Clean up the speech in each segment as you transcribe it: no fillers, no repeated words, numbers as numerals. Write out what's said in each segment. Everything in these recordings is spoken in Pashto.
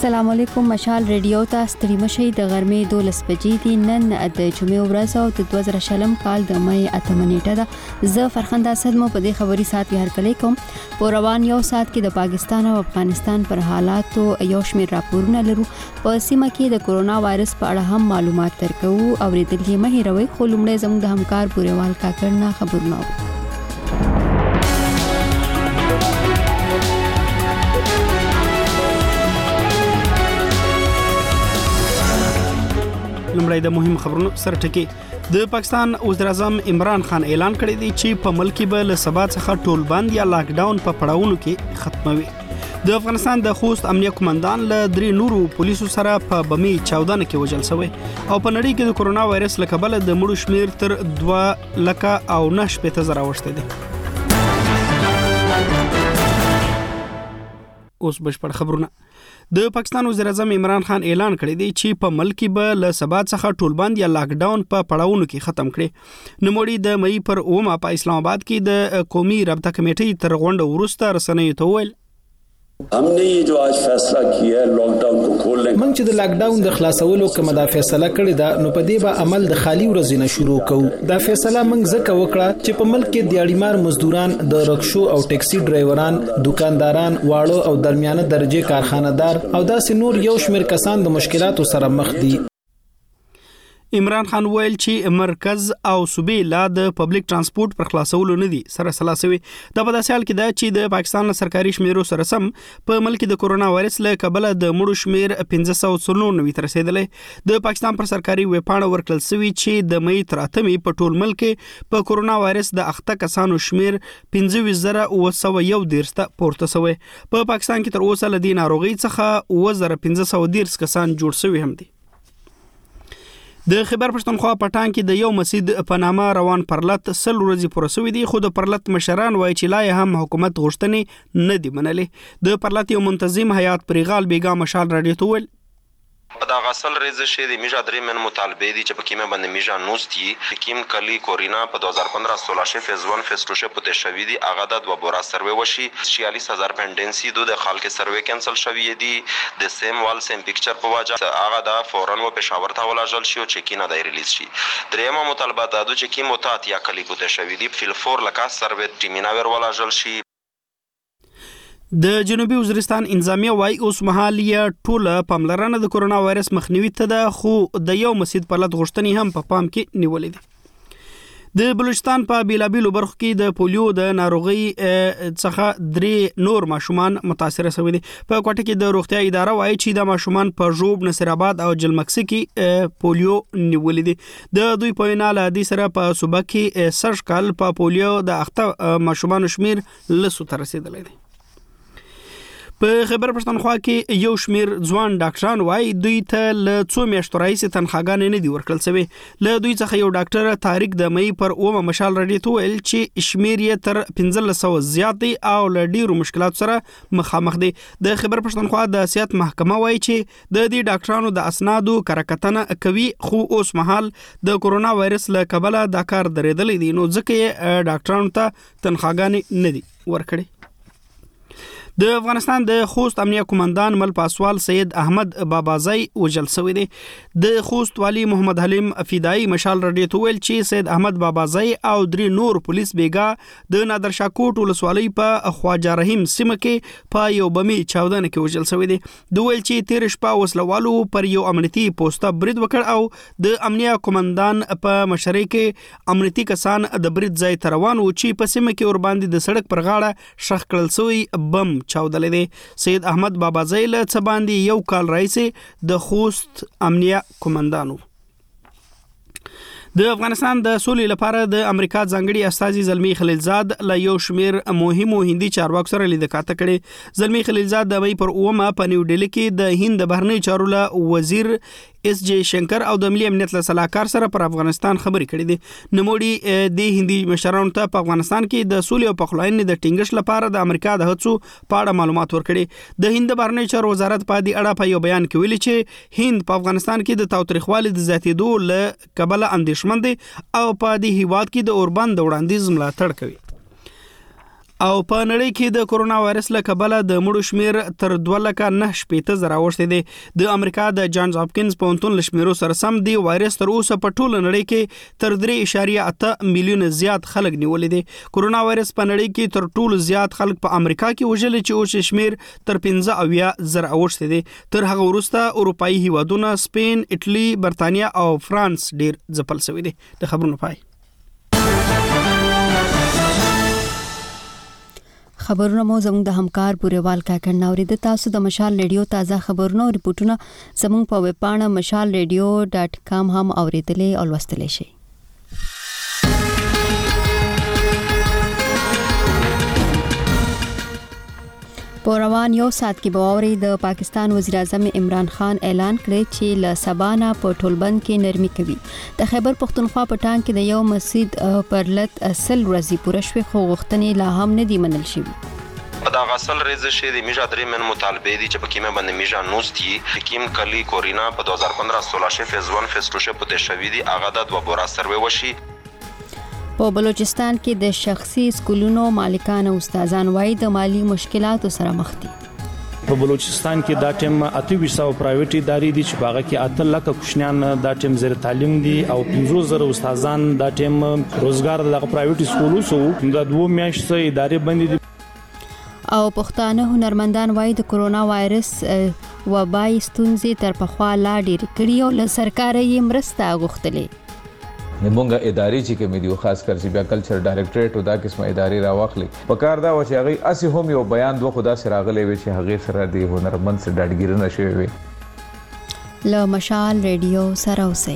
السلام علیکم مشال ریډیو ته ستړي مشي د غرمې 12 بجې دي نن د جمعې ورځ او د 2000 کال د مې 8 نیټه ده زه فرخنده اسد مو په دې خبري سات کې هرکلی کوم په روان یو سات کې د پاکستان او افغانستان پر حالاتو یو شمېر راپورونه لرو په سیمه کې د کورونا وایرس په اړه هم معلومات ترکو او ریډل کې مه هیروي خو لومړی زموږ د همکار پوریوال کاکړ نه خبرونه لمړی د مهم خبرونو سره ټکی د پاکستان وزیر اعظم عمران خان اعلان کړی دی چې په ملک کې به له سبا څخه ټول بند یا لاک ډاون په پړاوونو کې ختموي د افغانستان د خوست امنیه قومندان له 3 نورو پولیسو سره په بمی 14 کې وژل شوی او په نړۍ کې د کورونا وایرس له کبله د مړو شمیر تر 2,980,000 اوښتی دی. اوس بشپړ خبرونه. د پاکستان وزیر اعظم عمران خان اعلان کړی دی چې په ملک کې به له سبا څخه ټول بند یا لاک ډاون په پړاوونو کې ختم کړي. نوموړي د مې پر 9 په اسلام آباد کې د قومي رابطه کمیټې تر غونډه وروسته رسنیو ته وویل हमने ये जो आज फैसला किया है लॉकडाउन को खोलने من چې د لاک ډاون د خلاصولو کومه دا فیصله کړې ده نو په دې به عمل د خالی ورځې نه شروع کوو. دا فیصله موږ ځکه وکړه چې په ملک کې د اړیمار مزدوران د رکشو او ټیکسي ډرایوران دکانداران واړو او درمیانه درجه کارخانه‌دار او داسې نور یو شمېر کسان د مشکلاتو سره مخ دي. عمران خان ویل چې مرکز او صوبې لا د پبلک ترانسپورت پر خلاصولو نه دي سره سلاسوي. دا په داسې حال کې ده چې د پاکستان سرکاري شمیرو سره سم په ملک د کورونا وایرس له کبله د مړو شمیر 1594 تر رسیدلې. د پاکستان پر سرکاري ویبپاڼه ورکړل شوی چې د مې تر 8 په ټول ملک په کورونا وایرس د اخته کسانو شمیر 25911 ته پورته شوی. په پاکستان کې تر اوسه له دې ناروغي څخه 1510 کسان جوړ شوي هم دي. د خیبر پښتونخوا پټان کې د یو مسجد په نامه روان پرلط سل ورځې پوره شوې دي خو د پرلط مشران وایي چې لا هم حکومت غوښتنې نه دي منلې. د پرلط یو منتظم حیات پریغال بیگا مشال رادیو ته ویل دا غسل ریزه شه د میجا درې من مطالبه دي چې په کیمه باندې میجا نوستي کیم کلی کورینا په 2015 16 فیز 1 فیز 2 شه پته شوی دي اغه د وبورا سروې وشي 46000 پندنسي د خلک سروې کینسل شوی دي د سیم وال سیم پکچر په واجه اغه د فورن و پېښور ته ولاجل شي او چکینه د ریلیز شي. درېمه مطالبه د چې کیم متات یا کلی پته شوی دي فل فور لکه سروې ټیمینا ور ولاجل شي. د جنوبي وزیرستان انتظامیه وايي اوس مهال یې ټوله پاملرنه د کورونا وایرس مخنیوي ته ده خو د یو مسجد پرلط غوښتنې هم په پام کې نیولې دي. د بلوچستان په بیلابیلو برخو کې د پولیو د ناروغي څخه 3 نور ماشومان متاثر شوي دي. په کوټه کې د روغتیا اداره وايي چې د ماشومان په ژوب نصر آباد او جلمکسي کې پولیو نیولې دي. د دوی په وینا له دې سره په صوبه کې 60 کال په پولیو د اخته ماشومان شمیر لسو ته رسیدلی دی. په خیبر پښتونخوا کې یو شمیر ځوان ډاکټران وایي دوی ته له 2 میاشتو راهیسې تنخواګانې نه دي ورکړل شوی. له دوی څخه یو ډاکټر طارق د مې پر 9 مشال رادیو ته ویل چې شمیر یې تر 1500 زیات دی او له ډیرو مشکلاتو سره مخامخ دی. د خیبر پښتونخوا د سیاست محکمه وایي چې د دې ډاکټرانو د اسنادو کارکتنه کوي خو اوس مهال د کورونا وایرس له کبله دا کار درېدلی دی نو ځکه یې ډاکټرانو ته تنخواګانې نه دي ورکړي. د افغانستان د خوست امنیه قومندان مل پاسوال سید احمد بابازی وژل شوی دی. د خوست والی محمد حلیم فدایی مشال رادیو ته ویل چې سید احمد بابازی او 3 نور پولیس بیگا د نادرشاه کوټ ولسوالۍ په خواجه رحیم سیمه کې په یو بمی 14 کې وژل شوی دی. د ویل چې 13 شپه وسلوالو پر یو امنیتي پوسټه برید وکړ او د امنیه قومندان په مشرۍ کې امنیتي کسان د برید ځای ته روان و چې په سیمه کې ور باندې د سړک پر غاړه شخ کړل شوی بم چاودلې دی. سید احمد بابازی له څه باندې یو کال راځي د خوست امنیه قومندانو. د افغانستان د سولې لپاره د امریکا ځانګړي استازي زلمی خلیلزاد له یو شمیر مهمو هندي چارواکو سره لیدکاته کړي. زلمی خلیلزاد د مې پر 9 په نیو ډیلی کې د هند بهرنی چارو له وزیر اس جے شنکر او د ملي امنیت له سلاکار سره پر افغانستان خبرې کړې دي. نوموړي د هندي مشرانو ته په افغانستان کې د سولې او پخلاینې د ټینګښت لپاره د امریکا د هڅو په اړه معلومات ورکړي. د هند بهرنی چارو وزارت په دې اړه په یو بیان کې ویلي چې هند په افغانستان کې د تاوتریخوالي د زیاتېدو له کبله اندېښمن دي او په دې هیواد کې د اوربند وړاندیز ملاتړ کوي. او په نړۍ کې د کورونا وایرس له کبله د مړو شمیر تر 2,980,000 اوښتې دي. د امریکا د جانز هاپکینز پوهنتون له شمیرو سره سم دی وایرس تر اوسه په ټوله نړۍ کې تر 3.8 میلیونه زیات خلک نیولې دي. کورونا وایرس په نړۍ کې تر ټولو زیات خلک په امریکا کې وژل چې اوس شمیر تر 15,000 اوښتې دي. تر هغه وروسته اروپאי هیوادونه سپین، ایټالي، برتانیا او فرانس ډیر ځپل شوي دي. د خبرونو پای. خبرونه مو زموږ د همکار پوریوال کاکړ ناورید. تاسو د مشال ریډیو تازه خبرونه او ریپورتونه زموږ په ویب پاڼه mashalradio.com هم اوریدلې او لوستلې شئ. په روان یو ساعت کې باوري د پاکستان وزیر اعظم عمران خان اعلان کړی چې له سبا نه په ټولبند کې نرمي کوي. د خیبر پختونخوا په ټانګ کې د یو مسجد پرلت اصل ورځي پوره شوې خو غوښتنې لا هم نه دي منل شوې. دا غسل ریزه شه د میجا درې من مطالبه دي چې په کیمه باندې میجا نوستي حکیم کلی کورینا په 2015-16 فیز 1 فیز 2 په تشوی دي هغه د 2 بورا سروي وشي. په بلوچستان کې د شخصي سکولونو مالکان او استادان وایي د مالی مشکلاتو سره مخ دي. په بلوچستان کې دا ټیم 2800 پرایویټ ادارې دي چې باغه کې 8 لک کوشنیان دا ټیم زیر تعلیم دي او 15000 استادان دا ټیم روزګار د پرایویټ سکولونو سو د 2 میاشتې ادارې بندي دي. او پښتانه هنرمندان وایي د کورونا وایرس وبای ستونزې تر پخوا لا ډېر کړي او له سرکار یې مرسته غوښتلې. نمونږه ادارې چې کوم دی خاص کر چې بیا کلچر ډایریکټریټ او دا قسمه ادارې راوخلي په کار دا و چې هغه اسی هم یو بیان دوه خدا سره غلې وي چې هغه سره دی هنرمند سره ډاډګیرنه شوی وي. له مشال ریډیو سره اوسئ.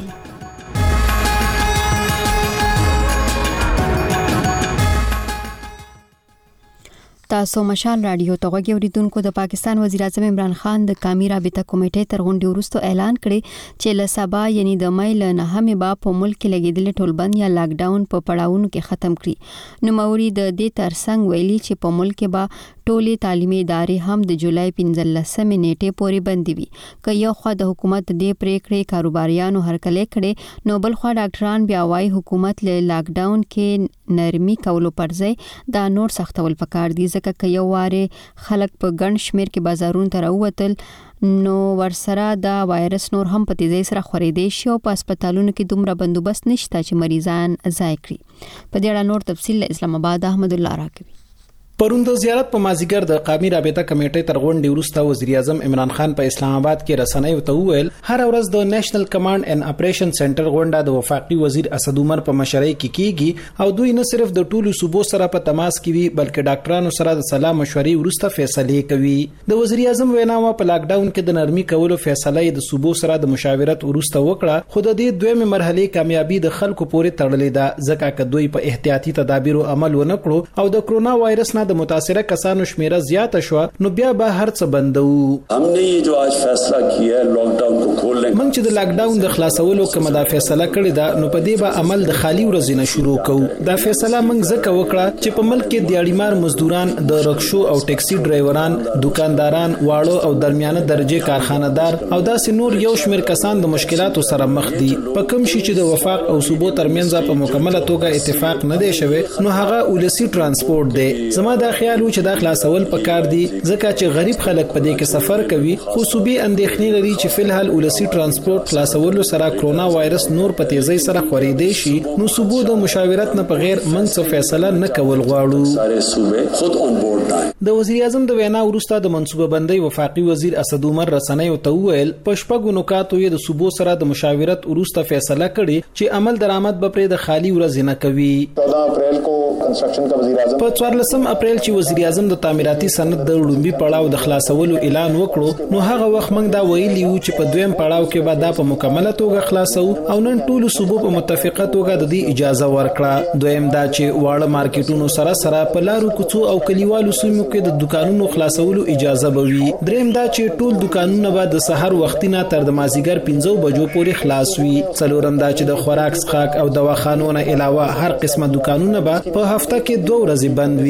تاسو مشال رادیو ته غوږی اوریدونکو. د پاکستان وزیر اعظم عمران خان د قومي رابطه کمیټې تر غونډې وروسته اعلان کړی چې له سبا یعنی د مې له 9مې با په ملک کې لګیدل ټولبند یا لاک ډاون په پړاوونو کې ختم کړي. نو موري د دې ترڅنګ ویلي چې په ملک کې با ټولې تعلیمي ادارې هم د جولای 15 نیټې پورې بندي وي. که یو خوا د حکومت د پریکړې کاروباریانو هرکلې کړي نو بل خوا ډاکټران بیا وايي حکومت له لاک ډاون کې نرمي کولو پر ځای دا نور سختول پکار دي. ځکه که یو واره خلک په ګڼ شمیر کې بازارونو ته راووتل نو ورسره دا وایرس نور هم په تیزی سره خورېدای شي او په هسپتالونو کې دومره بندوبست نشته چې مریضان ځای کړي. په دې اړه نور تفصیل اسلام آباد احمد الله راکوي. پرون د زیارت په مازیګر د قومي رابطه کمیټې تر غونډې وروسته وزیر اعظم عمران خان په اسلام آباد کې رسنیو ته وویل هر ورځ د نېشنل کمانډ اینڈ اپریشن سنټر غونډه د وفاقي وزیر اسد عمر په مشرۍ کې کیږي او دوی نه صرف د ټولو صوبو سره په تماس کې وي بلکې ډاکټرانو سره د سلا مشورې وروسته فیصله کوي. د وزیر اعظم ویناوه په لاک ډاون کې د نرمي کولو فیصله د صوبو سره د مشاورت وروسته وکړه خو د دې دویمه مرحله کامیابی د خلکو پورې تړلې ده ځکه چې دوی په احتیاطي تدابیرو عمل ونه کړو او د کورونا وایرس نه د متاثره کسانو شمیره زیاته شو نو بیا به هر څه بندو. हमने ये जो आज फैसला किया है लॉक डाउन को खोलने موږ چې د لاک ډاون د خلاصولو کومه دا فیصله کړې ده نو په دې به عمل د خالی ورځې نه شروع کوو. دا فیصله موږ ځکه وکړه چې په ملک کې دیاړیمار مزدوران د رکشو او ټیکسي ډرایوران دکانداران واړو او درمیانه درجه کارخانه‌دار او داسې نور یو شمېر کسان د مشکلاتو سره مخ دي. په کوم شي چې د وفاق او صوبو ترمنځ په مکمله توګه اتفاق نه دی شوی نو هغه ولسی ترانسپورت دی. زما دا خیال و چې دا خلاصول پکار دي ځکه چې غریب خلک په دې کې سفر کوي خو صوبې اندېښنې لري چې فلحال ولسی ترانسپورت خلاصولو سره کرونا وایرس نور په تیزی سره خورېدای شي نو صوبو د مشاورت نه بغیر موږ څه فیصله نه کول غواړو. सारे सूबे खुद ऑन बोर्ड आए. د وزیر اعظم د وینا وروسته د منصوبه بندۍ وفاقي وزیر اسد عمر رسنیو ته وویل په شپږو نکاتو یې د صوبو سره د مشاورت وروسته فیصله کړې چې عمل درآمد به پرې د خالی ورځ نه کوي. 14 اپریل کو کنسټرکشن کا وزیر اعظم په 14 اپریل چې وزیر اعظم د تعمیراتي صنعت د لومبي پړاو د خلاصولو اعلان وکړو نو هغه وخت موږ دا ویلي وو چې په دویم پړاو کې به دا په مکمله توګه خلاصو او نن ټول صوبو په متفقه توګه د دې اجازه ورکړه. دویم دا چې واړه مارکیټونو سره په لارو کوڅو او کلیوالو سیمو کې د دکانونو خلاصولو اجازه به وي. دریم دا چې ټول دکانونه به د سحر وختینه تر د مازیګر 5 بجو پورې خلاص وي. څلورم دا چې د خوراک څښاک او دواخانو نه علاوه هر قسمه دکانونه به په هفته کې 2 ورځې بند وي. پنځم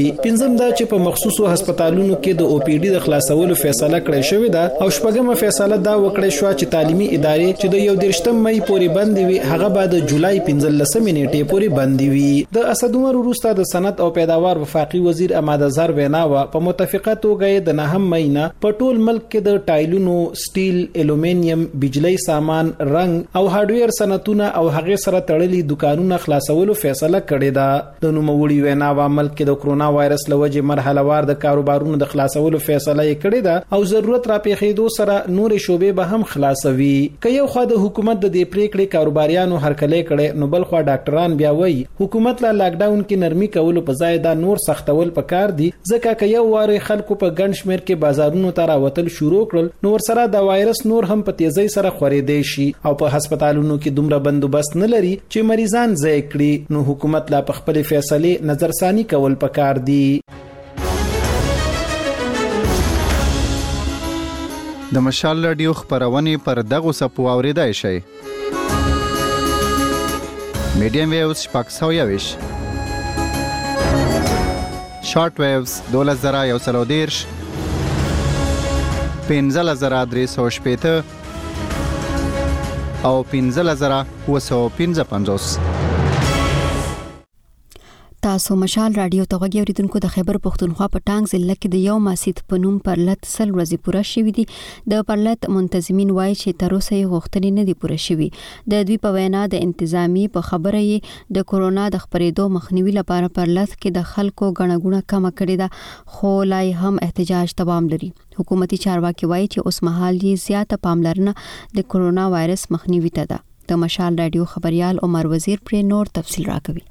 پنځم دا چې په مخصوصو هسپتالونو کې د او پی ډي د خلاصولو فیصله کړې شوې ده او شپږمه فیصله دا وکړې شو چې تعلیمي ادارې چې د 21 مې پورې بند وي هغه بعد جولای 15 نیټې پورې بند وي. د اسد عمر وروسته د صنعت او پیداوار وفاقي وزیر اماده زر ویناوه په متفقه توګه د 9 مې نه په ټول ملک کې د ټایلونو، سټیل، الومینیم، بجلی سامان، رنګ او هارډویر صنعتونه او هغه سره تړلي دکانونه خلاصولو فیصله کړې ده. د نوموړي ویناوه ملک کې د کرونا وایرس لوجه مرحله وار د کاروبارونو د خلاصولو فیصله کړې ده او ضرورت را پیښېدو سره نور شوبې به هم خلاصوي. که یو خو د حکومت د دې پریکړې کاروباریانو هرکلې کړي نو بل خو ډاکټران بیا وایي حکومت لا لاک ډاون کې نرمي کولو په ځای دا نور سختول پکار دي ځکه که یو واره خلکو په ګڼ شمېر کې بازارونو ته راوتل شروع کړل نو ورسره د وایرس نور هم په تیزی سره خورېدی شي او په هسپتالونو کې دومره بندوبست نه لري چې مریضان ځای کړي نو حکومت لا په خپل فیصله نظرثاني کول پکار دي. د مشال رادیو خبرونه پر دغه سپو اوریدای شي. میډیم ویوز شپږ شارټ ویوز 12130 15315 او 15955. تاسو مشال رادیو ته غوږی اوریدونکو د خیبر پښتونخوا په ټانګ ضلع کې د یو مسجد په نوم پرلت سل ورځې پوره شوې دي. د پرلت منتظمین وایي چې تر اوسه یې غوښتنې نه دي پوره شوې. د دوی په وینا د انتظامی په خبره یې د کورونا د خپرېدو مخنیوي لپاره پرلت کې د خلکو غڼګونه کم کړې ده خو لا هم احتجاج دوام لري. حکومتي چارواکي وایي چې اوس مهال یې زیاته پاملرنه د کورونا وایرس مخنیوي ته ده. د مشال رادیو خبريال عمر وزیر پر نور تفصیل راکوي.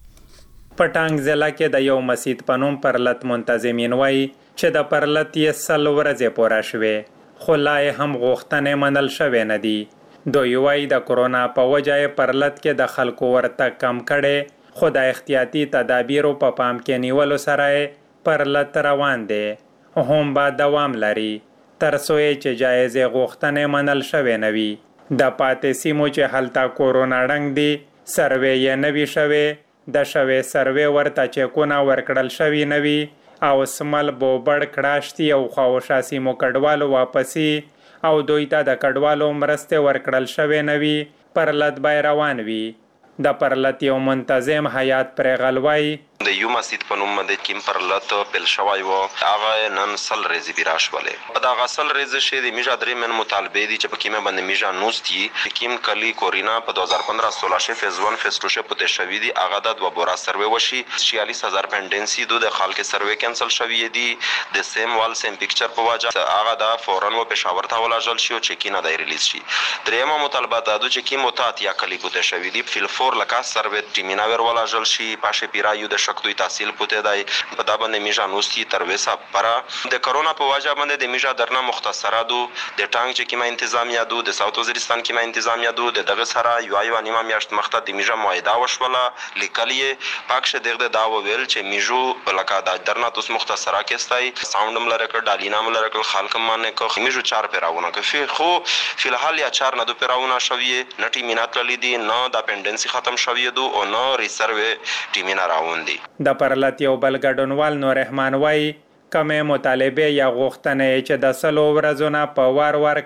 پټانګ ضلع کې د یو مسجد په نوم پرلت منتظمین وایي چې د پرلت یې سل ورځې پوره شوې خو لا هم غوښتنې منل شوې نه دي. دوی وایي د کورونا په وجه پرلت کې د خلکو ورتګ کم کړي خو د احتیاطي تدابیرو په پام کې نیولو سره پرلت روان دي هم به دوام لري تر څو چې جایزې غوښتنې منل شوې نه وي. د پاتې سیمو چې هلته کورونا ډنګ دي سروې یې نه وي شوې د شوې سروې ورته چکونه ورکړل شوی نوي او سمل بوبړ کړاشتي او خواوشا سیمو کډوالو واپسی او دوی ته د کډوالو مرسته ورکړل شوی نوي پرلت بای روان وي. د پرلت یو منتظم حیات پر غلوای د یو مسجد په نوم باندې کیم پرلت پل شوی و هغه نن سل ریزی بیراش ولې دا غسل ریزه شه د میجا درې من مطالبه دي چې په کیمه باندې میجا نوستي کیم کلی کورینا په 2015 16 فیز 1 فیز 2 شه پته شوی دي هغه د بورا سروې وشي 46000 پندنسي د خلک سروې کینسل شوی دي د سیم وال سیم پکچر په واجه هغه د فورن و پېښور ته ولاجل شي او چکینه د ریلیز شي. درېمه مطالبه د چې کیم وتات یا کلی پته شوی دي فل فور لکه سروې ټیمینا ور ولاجل شي پاشه پیرایو د دوی تحصیل پته دی په دا باندې میجا نوستي تر وسه پر د کرونا په واجه باندې د میجا درنه مختصره دو د ټانګ چې کیما انتظامیه دو د ساوث وزیرستان کیما انتظامیه دو د دغه سره یو نیمه میاشت مخته د میجا معاهده وشوله لیکلی پاکشه دغه دا ویل چې میجو بلکا د درنه توس مختصره کېستای ساوند مل رکړ ډالینا مل رکړ خلک مانه کو میجو 4 پیراونه کوي خو فلحال یا 4 نه دو پیراونه شوی نټی مینات لیدي نه د پندنسي ختم شوی دو او نه ریسروې ټیمینا راوندي. د پرلت یو بل ګډونوال نور رحمان وایي کمه مطالبه یا غوښتنې چې د سلو ورځو نه په وار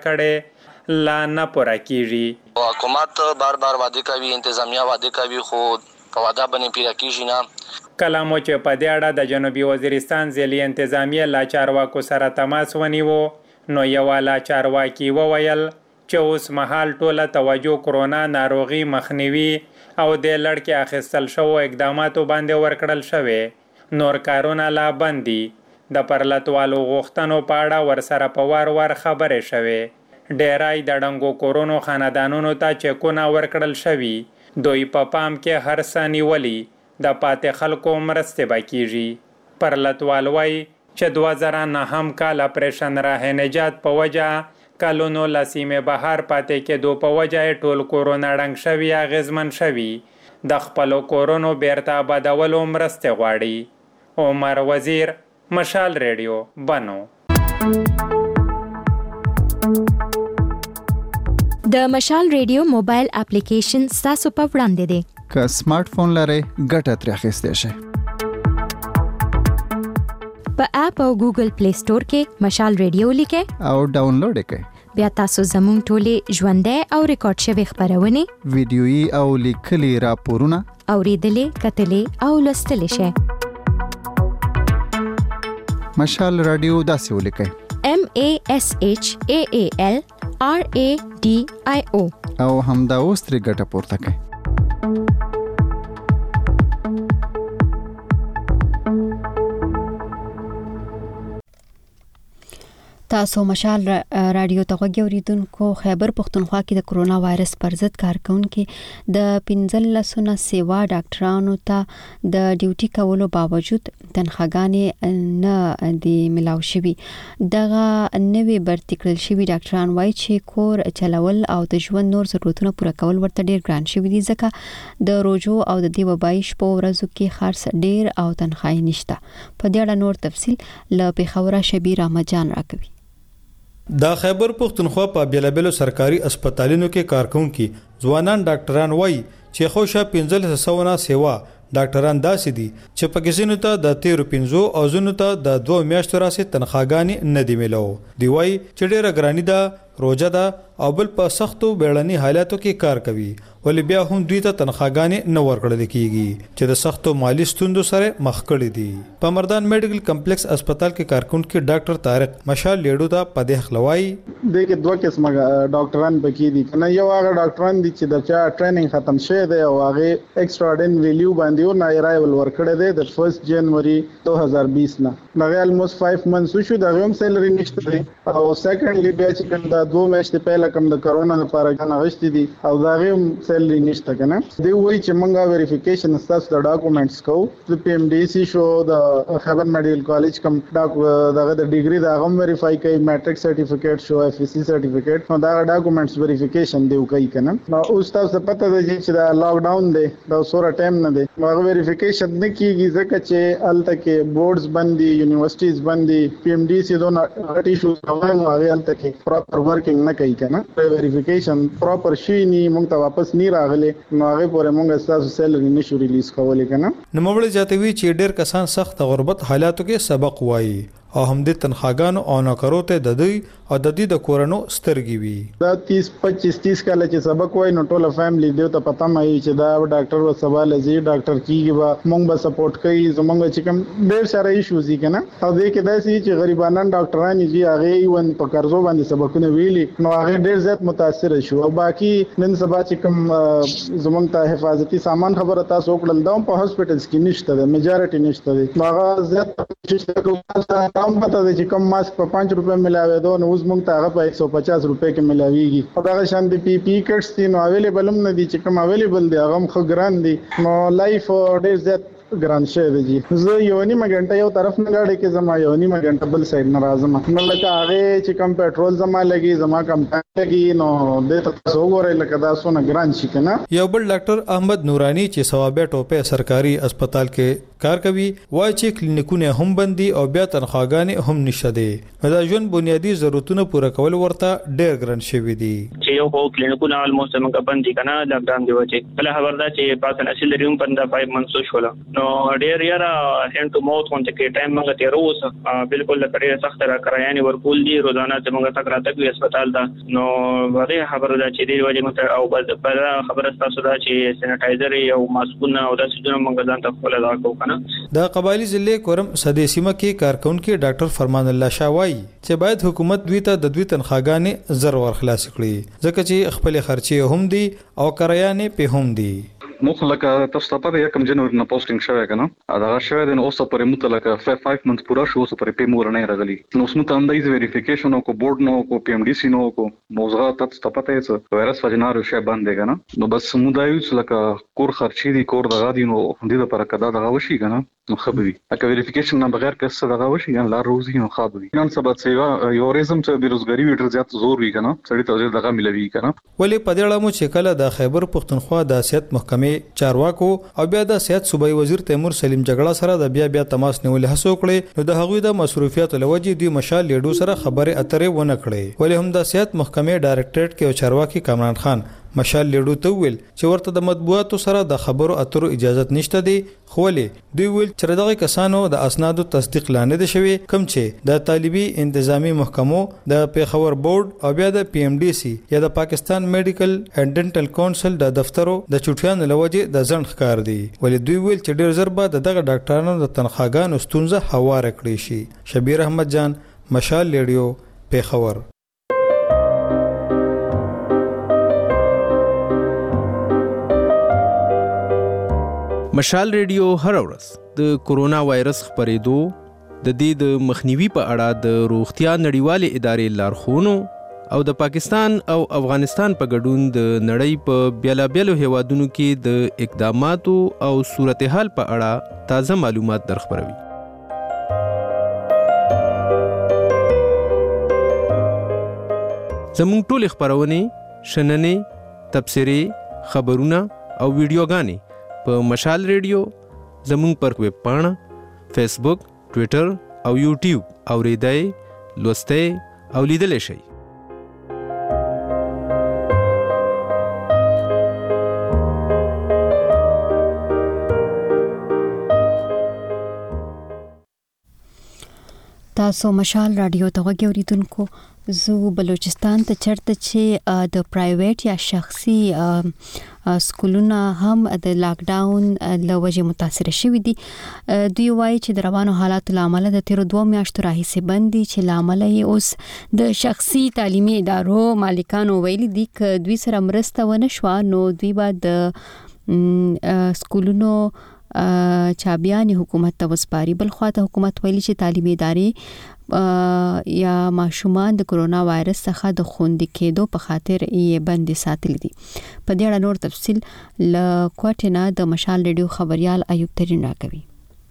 کړي لا نه پوره کیږي. حکومت بار وعده کوي انتظامیه وعده کوي خو په وعده باندې پیرا کیږي نه. کلامو چې په دې اړه د جنوبي وزیرستان ضلعي انتظامیه لا چارواکو سره تماس ونیو نو یو لا چارواکي وویل چې اوس مهال ټوله توجه کرونا ناروغي مخنیوي او د لړکې اخیستل شو اقداماتو باندې ورکړل شوی نور کارونه لا بندي. د پرلتوالو غوښتنو په اړه ورسره په وار خبرې شوې. ډیرای د ډنګو کورونو خاندانونو ته چکونه ورکړل شوي. دوی په پام کې هر څه نیولي د پاتې خلکو مرستې به کیږي. پرلتوال وایي چې 2009 کال اپریشن راه نجات په وجه کلونو لسیمه بهر پاتې کې دو په وجه ټول کورونا ډنګ شوی اغیزمن شوی د خپل کورونو بیرته بدولو مرسته غواړي. عمر وزیر مشال رادیو بنو. د مشال رادیو موبایل اپلیکیشن تاسو په وړاندې دی. که سمارټ فون لرئ ګټه ترې اخیستئ شئ. په اپ او ګوګل پلی سٹور کې مشال ریډیو لیکه او ډاونلوډ کړئ. بیا تاسو زموږ ټولې ژوندۍ او ریکارډ شوی خبرونه ویډیويي او لیکلي راپورونه اوریدلې کتلې او لوستلې شئ. مشال رادیو داسې ولیکئ: MASHAAL RADIO او همدا اوس ترې ګټه پورته کړئ. تاسو مشال رادیو ته غوږی اوریدونکو. خیبر پښتونخوا کې د کرونا وایرس پر ضد کارکونکو د 15 سیوا ډاکټرانو ته د ډیوټي کولو باوجود تنخواګانې نه دی ملاو شوی. دغه نوې برتی کړل شوی ډاکټران وایي چې کور چلول او د ژوند نور ضرورتونه پوره کول ورته ډیر ګران شوی دي، ځکه د روزو او د دی وبای شپو ورځو کې خرڅ ډیر او تنخواه نشته. په دې اړه نور تفصیل له پیښور شبیر احمد جان راکوي. د خیبر پښتونخوا په بیلابلو سرکاري هسپتالونو کې کارکونکو ځوانان ډاکټران وایي چې خوشا 1500 سیوا ډاکټران داسې دي چې په کسینو ته د 13 او زونو ته د 2 میاشتو راسي تنخواګانی نه دی ملو. دی وایي چې ډیره ګرانی ده، روزه ده او بل په سختو بیړني حالاتو کې کار کوي، ولې بیا هم دوی ته تنخواګانې نه ورکړل کیږي چې د سختو مالی ستوندو سره مخ کړي دي. په مردان میډیکل کمپلیکس هسپتال کې کارکونکو ډاکټر طارق مشال لیډو ته په دې خلوای دغه دوه قسمه ډاکټران پکې دي. کنه یو هغه ډاکټران دي چې د چا ټریننګ ختم شوی دی او هغه ایکستراډینری لیو باندې او نه ارایول ورکړی دی د 1 جنوري 2020 نه. هغه الموست 5 منث شو د هم سیلری نشته دی او سیکنډلی بیا چې کوم د 2 میاشتې پهله کوم د کرونا لپاره کنه غشتي دي او دا هم سیلری نشته. کنه دی وایي چې موږ ویریفیکیشن اساس د ډاکومېنټس کوو. د پی ایم ډی سی شو د خیبر میډیکل کالج کوم دغه د ډیګری دا هم ویریفای کوي، میټرک سرټیفیکیټ شو، اف سی سرټیفیکیټ نو دا ډاکومېنټس ویریفیکیشن دی کوي. کنه نو اوس تاسو پته ده چې دا لاک ډاون دی، دا سوره ټایم نه دی، هغه ویریفیکیشن نه کیږي ځکه چې الته کې بورډز باندې یونیورسيټیز باندې پی ایم ډی سی دونه اټی شو هغه الته کې پراپر ورکینګ نه کوي. کنه ویریفیکیشن پراپر شي نه مونږ ته واپس نه راغلي نو هغه پورې مونږ تاسو سیلری نشو ریلیز کولای. کنه نو مړ جاتوي چې ډېر کسان سخت غربت حالاتو کې سبق وایي او هم د تنخواګانو او نوکرو ته د دوی او د دې د کورونو سترګي وي. دا 30 کال چې سبق وای نو ټول فیملی دیو ته پتا مې چې دا ډاکټر و سوال زی ډاکټر کیږي با مونږ به سپورټ کوي زمونږ چې کوم ډېر سره ایشوز دي. کنه او دې کې داسې چې غریبانان ډاکټران دي هغه ایون په قرضو باندې سبقونه ویلي نو هغه ډېر زیات متاثر شو او باقي نن سبا چې کوم زمونږ ته حفاظتي سامان خبره تاسو وکړل دا په هسپټلز کې نشته ده، میجارټي نشته ده. هغه زیات کوشش کوي هم پته ده چې کوم ماسک په 5 روپے ملاوي دو نو اوس مونږ ته هغه په 150 روپے کې ملاويږي. او دا شان دي پی پی کټس دي نو اویلیبل هم نه دي چې کوم اویلیبل دي هغه خو ګران دي نو لایف ډېر زیات ګران شوی دی. زه یو نیمه غنټه یو طرف نه لاړې کې زما یو نیمه غنټه بل سایډ نه راځم نو لکه هغه چې کم پېټرول زما لګي زما کم لګي نو د تاسو وګورئ لکه دا سونه ګران شي. کنه یو بل ډاکټر احمد نورانی چې ثوابه ټوپه سرکاري هسپتال کې کار کوي وایي چې کلینیکونه هم بندي او بیا تنخواګانې هم نشته دي. دا ژوند بنیادی ضرورتونه پوره کول ورته ډېر ګران شوی دي. چې یو کلینیکونه الموست موږ بندي کنه لاکډاون دی چې بل خبر ده چې پاسن اصل لري هم پنده 5 منث شول نو ډېر یاره هند ټو ماوث اون کې ټایم موږ ته روز بالکل لکړې سخت را کرایاني ورکول دي روزانه چې موږ تک راته وي هسپتال دا نو وړي خبره ده چې دی وجه موږ او بل خبره تاسو دا چې سینټایزر او ماسکونه او د سجن موږ ځان ته خپل دا کوو. کنه د قبایلی ضلع کورم سدې سیمه کې کارکونکو ډاکټر فرمان الله شاوای چې باید حکومت دوی ته د دوی تنخواګانې زر ور خلاص کړي ځکه چې خپل خرچي هم دي او کرایانې په هم دي. موږ لکه تاسو ته پته یو کم جنوري نه پوسټینګ شوی کنه دا شوی د اوسه پرې متلکه 5 منث پورا شو اوسه پرې په مور نه راغلی نو اوس مت اندایز ویریفیکیشن او کو بورډ نو کو پی ام ډی سی نو کو موضوع تاسو ته پته یې وایرس وجنارو شی باندې کنه نو بس سمودایوس لکه کور خرچي دي کور دغه دي نو د لپاره کدا دغه وشي کنه نو خبري اګه ویریفیکیشن نه بغیر کس دغه وشي ان لار روزي نو خابري نن سبا سیوا یو ریزم چې بیروزګاری ویټر زیات زور وی کنه سړی ته دغه ملوي کنه ولی په دې اړه مو چې کله د خیبر پښتونخوا د سیاست محکمې چارواکو او بیا د سیاست صوبایي وزیر تیمور سلیم جګړه سره د بیا تماس نیول هڅه وکړي نو د هغوی د مصروفیت لوجې دی مشال لیډو سره خبره اترې ونه کړې ولی هم د سیاست محکمې ډایرکټریټ کې چارواکي کامران خان مشال لیډو ته ویل چې ورته د مطبوعاتو سره د خبرو اترو اجازه نشته دی، خو دوی ویل چې دغه کسانو د اسنادو تصدیق لاندې شوی کم چې د طالبي انتظامی محکمو د پیښور بورډ او بیا د پی ام ډي سي یا د پاکستان میډیکل اینڈ ډینټل کونسل د دفترو د چټیانو لوجه د ځن ښکار دی. ولې دوی ویل چې ډیر زر به دغه ډاکټرانو د تنخواګانو ستونزه هوار کړی شي. شبیر احمد جان، مشال ریډیو، پیښور. مشال ریډیو هر ورځ د کورونا وایرس خپرېدو د دې د مخنیوي په اړه د روغتیا نړیوالې ادارې لارښوونو او د پاکستان او افغانستان په ګډون د نړۍ په بیلابیلو هیوادونو کې د اقداماتو او صورتحال په اړه تازه معلومات درخبروي. زموږ ټول خبرونه، شننې، تبصرې، خبرونه او ویډیوګانې په مشال ریډیو، زموږ پر ویب پاڼه، فیسبوک، ټویټر او یوټیوب اوریدای، لوستای او لیدلی شئ. تاسو مشال رادیو ته غوږی اوریدونکو. زه بلوچستان ته چرته چې د پرایویټ یا شخصي سکولونه هم د لاک ډاون لوجه متاثر شوي دي. دوی وایي چې د روانو حالاتو لامل د تیر 2 میاشتو راهیسې بندي چې لامل یې اوس د شخصي تعلیمي ادارو مالکانو ویلي دي ک دوی سره مرسته ونه شو نو دوی به د سکولونو چابيان حکومت ته وسپاري. بل خواته حکومت ویلي چې تعلیمي ادارې یا ماشومان د کرونا وایرس څخه د خوندي کېدو په خاطر یې بندي ساتل دي. په دې اړه نور تفصیل ل کوټینا د مشال ریډیو خبريال ایوب ترين راکوي.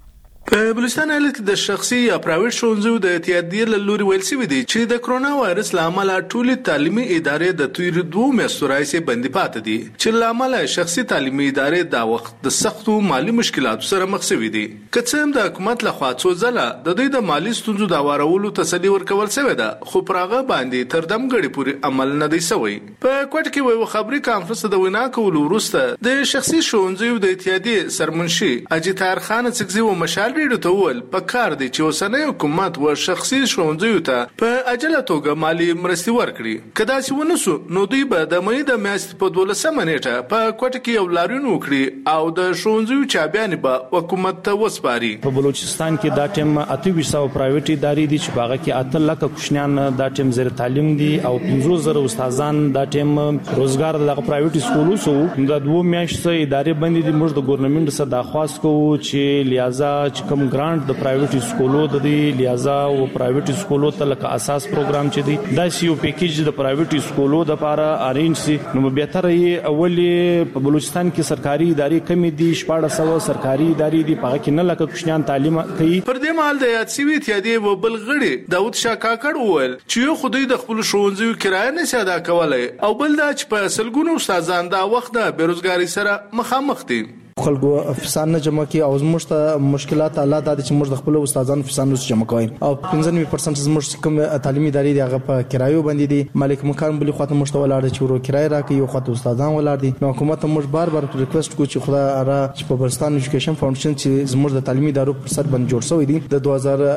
په بلوچستان ایالت کې د شخصي یا پرایویټ ښوونځیو د اتحادیې له لوري ویل شوي دي چې د کرونا وایرس له امله ټولې تعلیمي ادارې د تیر 2 میاشتو راهیسې بندي پاتې دي چې له امله شخصي تعلیمي ادارې دا وخت د سختو مالی مشکلاتو سره مخ شوي دي. که څه هم د حکومت لخوا څو ځله د دوی د مالی ستونزو د هوارولو تسلي ورکول شوې ده خو پر هغه باندې تر دمګړې پورې عمل نه دی شوی. په کوټه کې یو خبري کانفرنس د وینا کولو وروسته د شخصي ښوونځیو د اتحادیې سرمنشي اجیتار خان څکزي و مشال ریډیو ته وویل پکار دی چې اوسنی حکومت و شخصي ښوونځیو ته په عاجله توګه مالی مرستې ورکړي. که داسې ونه سو نو دوی به د مې د میاشتې په 12مه نیټه په کوټه کې یو لاریون وکړي او د ښوونځیو چابیانې به حکومت ته وسپاري. په بلوچستان کې دا ټیم 2800 پرایویټ ادارې دي چې باغه کې 8 لک کوشنیان دا ټیم زیر تعلیم دي او 15000 استادان دا ټیم روزګار د پرایویټ سکولو سو د 2 میاشتې ادارې باندې د موږ د ګورنمنت سره درخواست کوو چې لیازا چې کوم ګرانټ د پرایویټ سکولو د دې لیازا او پرایویټ سکولو ته لکه اساس پروګرام چې دی دا سی یو پیکیج د پرایویټ سکولو د لپاره ارینج سي نو به تر یې اولی په بلوچستان کې سرکاري ادارې کمی دي 1400 سرکاري ادارې دي په کې نه لکه کوشنیان تعلیم کوي. پر دې مال د یاد سوي اتحادیې و بلغړي داود شاه کاکړ وویل چې یو خدای د خپل ښوونځیو کرایه نه ادا کولای او بل دا چې په سلګونو استادان دا وخت د بیروزګاری سره مخامخ دي. خلکو افسان نه جمع کی او زموږ ته مشکلات الله د چې موږ د خپل استادانو افسانو جمع کوي او 95% زموږ کوم تعلیمي ادارې دی هغه په کرایو باندې دي. مالک مکان بلی خواته مشته ولاړ چې ورو کرای راکې یو خواته استادان ولاړ دي. نو حکومت موږ بار ریکوست کوو چې خدای را چې په بلوچستان ایجوکیشن فاونډیشن چې زموږ د تعلیمي ادارو پر سر باندې جوړ شوی دی د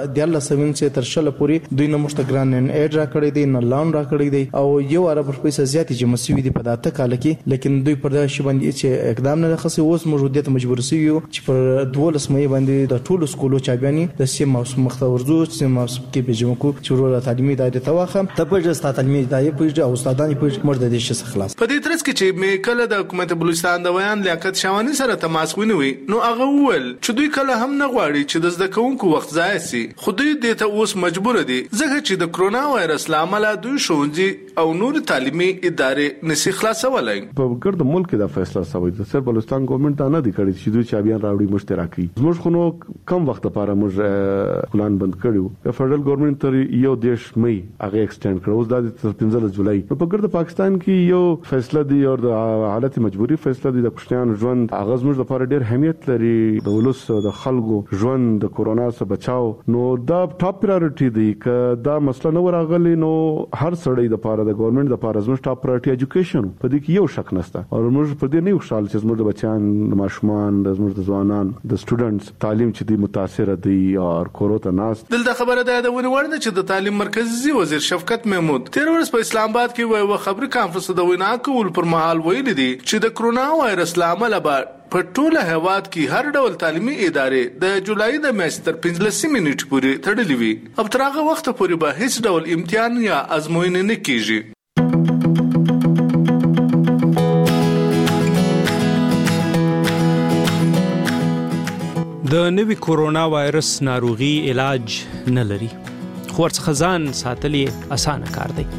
2013 څخه تر شل پورې دوی نه مشته ګران ان ایډ را کړی دی نه لون را کړی دی او یو عرب پر پیسې زیاتې جمع شوی دی په داته کال کې لیکن دوی پر دا شی باندې چې اقدام نه خصي اوس موږ د مجبور سیو چې پر 12 مې باندې د ټولو سکولو چابياني د سیم موسم مختورزو چې موسم کې بجمع کو چې ورو تعلیمي ادارې ته واخم ته په جستا تعلیمي ادارې په او استادان په مرده دي شي خلاص. په دې ترڅ کې چې مې کله د حکومت بلوچستان د بیان لیاقت شاوانی سره تماس ونیوي نو هغه وویل چې دوی کله هم نه غواړي چې د زده کوونکو وخت ضایع شي خو دوی دې ته اوس مجبور دي ځکه چې د کرونا وایرس لامل دوی ښوونځي او نور تعلیمي ادارې نشي خلاصولای. په ګرد ملک دا فیصله شوی د سر بلوچستان ګورنمنت نه دی کړی چې دوی چابيان راوړي مشترکي زموږ خو نو کم وخت لپاره موږ پلان بند کړو د فدرل ګورنمنت تر یو دیش مې هغه ایکسټند کړو د 15 جولای په ګرد پاکستان کې یو فیصله دی او د حالت مجبوری فیصله دی د کوشنیان ژوند هغه زموږ لپاره ډېر اهمیت لري د ولس د خلکو ژوند د کورونا څخه بچاو نو دا ټاپ پرایورټي دی که دا مسله نو راغلی نو هر سړی لپاره لپاره د ګورنمنت لپاره زموږ ټاپ پرایورټي ایجوکیشن په دې کې یو شک نشته او موږ په دې نه یو خیال چې زموږ د بچیان د ماشومان د زموږ د ځوانان د سټوډنټس تعلیم چې دی متاثر دي او کورونا ناس دلته خبره ده د ونوړ چې د تعلیم مرکزی وزیر شفقت محمود تیر ورځ په اسلام آباد کې یو خبري کانفرنس د وینا کول پر مهال ویل دي چې د کرونا وایرس لامل به په ټوله هیواد کې هر ډول تعلیمي ادارې د جولای د میاشتې تر 15 نیټې پورې تړلې وي او تر هغه وخت پورې به هیڅ ډول امتحان یا ازموینه نه کیږي. د نوي کورونا وایرس ناروغي علاج نه لري خو ورڅخه ځان ساتل یې اسانه کار دی.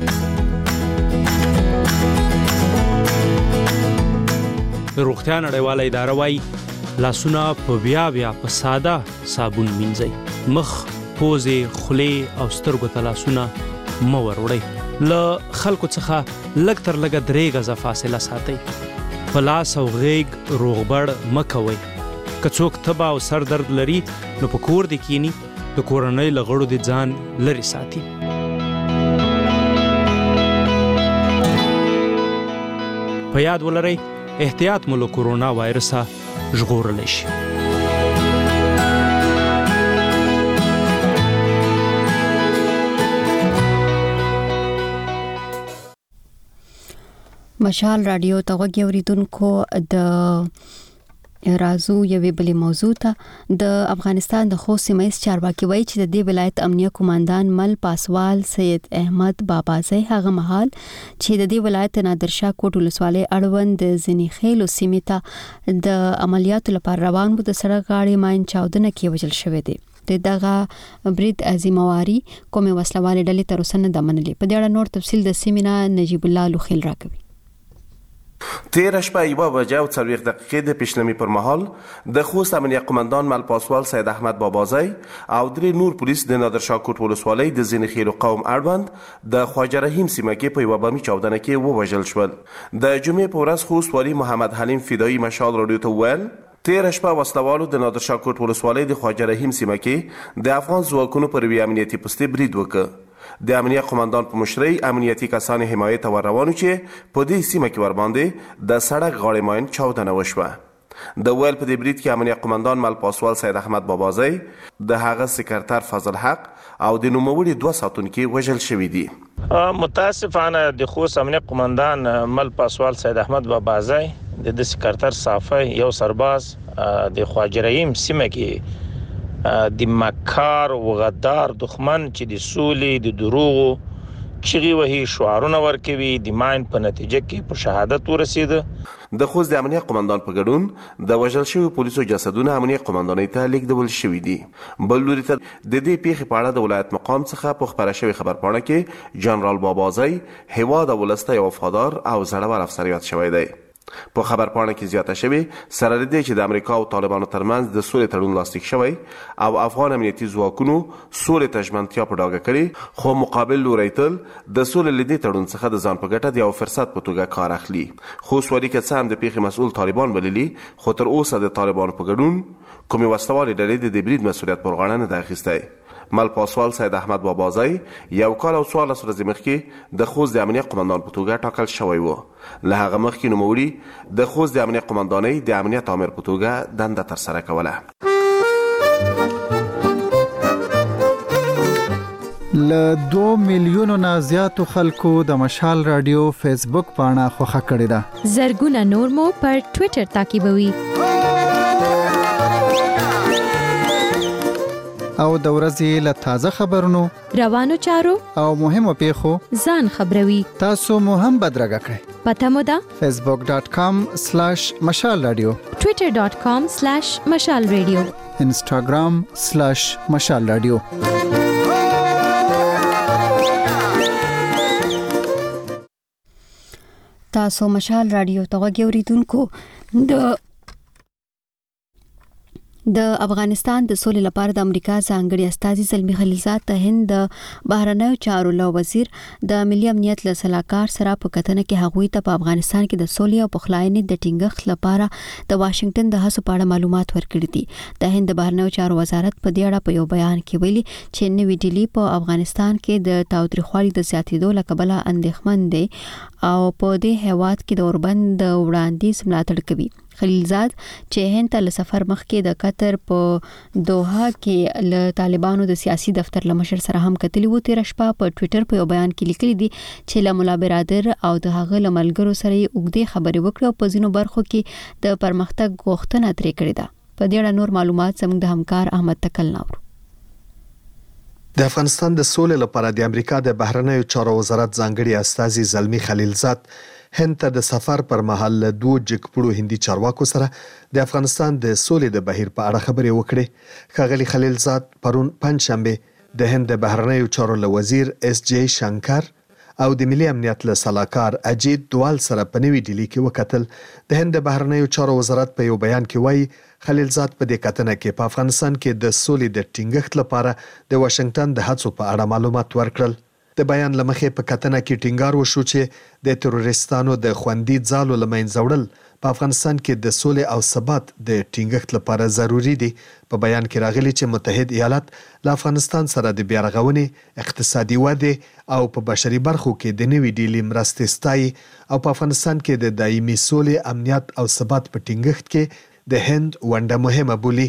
روغتیا نړیواله اداره وايي لاسونه په بیا په ساده صابون مینځئ. مخ، پوزې، خولې او سترګو ته لاسونه مه وروړئ. له خلکو څخه لږ تر لږه 3 غزه فاصله ساتئ. په لاس او غیږ روغبړ مه کوئ. که څوک تبه او سر درد لري نو په کور دې کینی د کورنۍ له غړو دې ځان لرې ساتي. په یاد ولرئ احتیاط مو له کورونا وایرسه ژغورلی شي. مشال رادیو ته غوږ اوریدونکو د رازو یوې بلې موضوع ته د افغانستان د خوست سیمه چارواکي وایي چې د دې ولایت امنیه قوماندان مل پاسوال سید احمد بابازی هغه مهال چې د دې ولایت نادرشاه کوټ ولسوالۍ اړوند د ځینې خېلو سیمې ته د عملیاتو لپاره روان و د سړک غاړې ماین چاودنه کې وژل شوی دی. د دغه برید عظیمواري کومې وسلوالې ډلې تر اوسه نه ده منلې. په دې اړه نور تفصیل د سیمې نه نجیب الله لوخیل راکوي. تیر شپه 1:40 د پیشنمی پر مهال د خوست امنیه قومندان مل پاسوال سید احمد بابازی او 3 نور پولیس د نادرشاه کوټ ولسوالۍ د ځینې خیلو قوم اړوند د خواجه رحیم سیمه کې په یو بمي چاودنه کې ووژل شول. د جمعې په ورځ خوست والی محمد حلیم فدایی مشال رادیو ته ویل تیر شپه وسلوالو د نادرشاه کوټ ولسوالۍ د خواجه رحیم سیمه کې د افغان ځواکونو پر وی امنیتي پوستې برید وکړ. د امنیه قومندان په مشرۍ امنیتي کسان حمایت ور روانو چې په دې سیمه کې ور باندې د سړک غاړې ماین چاودنه وشوه. د ویل په دې برید کې امنیه قومندان مل پاسوال سید احمد بابازی د هغه سکرټر فضل حق او د نوموړي 2 ساتونکي وژل شوي دي. متاسفانه د خوست امنیه قومندان مل پاسوال سید احمد بابازی د سکرټر صافی یو سرباز د خواجه رحیم سیمه کې د مکار او غدار دښمن چې د سولې د دروغو چغي وهي شعارونه ورکوي د ماین په نتیجه کې په شهادت ورسید. د خوست د امنیه قومندان په ګډون د وژل شوي پولیسو جسدونه امنیه قومندانۍ ته لیږدول شوي دي. بل لوري ته د دې پیښې په اړه د ولایت مقام څخه په خبره شوی خبرپاڼه کې جنرال بابازی هیواد ولسته یو وفادار او زړور افسر یاد شوی دی. په خبرپاڼه کې زیاته شوی سره لري چې د امریکا او طالبانو ترمنځ د سولې تړون لاسلیک شوی او افغان امنیتي ځواکونو سولې ته ژمنتیا په ډاګه کړې خو مقابل لوري تل د سولې لیدي تړون څخه د ځان په ګټه د یو فرصت په توګه کار اخلي. خو سوري کې څه هم د پیښې مسؤل طالبان بللي خو تر اوسه د طالبانو په ګډون کومې وسلوالې ډلې د برید مسؤلیت پر غاړه نه ده اخیستی. مل پاسوال سید احمد بابازی یو کال او 14 ورځې مخکې د خوست د امنیه قومندان په توګه ټاکل شوی و. له هغه مخکې نوموړي د خوست د امنیه قومندانۍ د امنیت آمر په توګه دنده ترسره کوله. ل 2 میلیونو نه زیاتو خلکو د مشال رادیو فیسبوک پاڼه خوښه کړې ده. زرګونه نور مو پر ټوئیټر تعقیبوي. او د ورځې له تازه خبرونو روانو چارو او مهمو پیښو ځان خبروي. تاسو مو هم بدرګه کړئ. پته مو ده facebook.com/mashalradio twitter.com/mashalradio instagram/mashalradio. تاسو مشال رادیو ته غوږ اوریدونکو د د افغانستان د سولې لپاره د امریکا ځانګړي استازي زلمی خلیلزاد ته هند د بهرنیو چارو له وزیر د ملي امنیت له سلاکار سره په کتنه کې هغوی ته په افغانستان کې د سولې او پخلاینې د ټینګښت لپاره د واشنگټن د هڅو په اړه معلومات ورکړي دي. د هند د بهرنیو چارو وزارت په دې اړه په یو بیان کې ویلي چې نوې ډیلی په افغانستان کې د تاوتریخوالي د زیاتېدو له کبله اندېښمن دی او په دې هیواد کې د اوربند د وړاندیز ملاتړ کوي. خلیلزاد چې هند ته له سفر مخکې د قطر په دوحه کې له طالبانو د سیاسي دفتر له مشر سره هم کتلی و، تیر شپه په ټوئیټر په یو بیان کې لیکلي دي چې له مولا برادر او د هغه له ملګرو سره یې اوږدې خبرې وکړې او په ځینو برخو کې د پرمختګ غوښتنه ترې کړې ده. په دې اړه نور معلومات زموږ د همکار احمد تکل نور. د افغانستان د سولې لپاره د امریکا د بهرنیو چارو وزارت ځانګړي استازي زلمی خلیلزاد هند ته د سفر پر مهال له دوه جګپړو هندي چارواکو سره د افغانستان د سولې د بهیر په اړه خبرې وکړې. ښاغلي خلیلزاد پرون پنځشنبه د هند د بهرنیو چارو له وزیر اس جی شنکر او د ملي امنیت له سلاکار اجیت دوال سره په نوې ډیلی کې وکتل. د هند د بهرنیو چارو وزارت په یو بیان کې وایي خلیلزاد په دې کتنه کې په افغانستان کې د سولې د ټینګښت لپاره د واشنگټن د هڅو په اړه معلومات ورکړل. د بیان لمخې په کتنه کې ټینګار وشو چې د تروریستانو د خوندي ځالو لمنځه وړل په افغانستان کې د سولې او ثبات د ټینګښت لپاره ضروری دي. په بیان کې راغلي چې متحد ایالات له افغانستان سره د بیا رغونې، اقتصادي ودې او په بشري برخو کې د نوې ډیلې مرستې ستایي او په افغانستان کې د دایمي سولې، امنیت او ثبات په ټینګښت کې د هند ونډه مهمه بولي.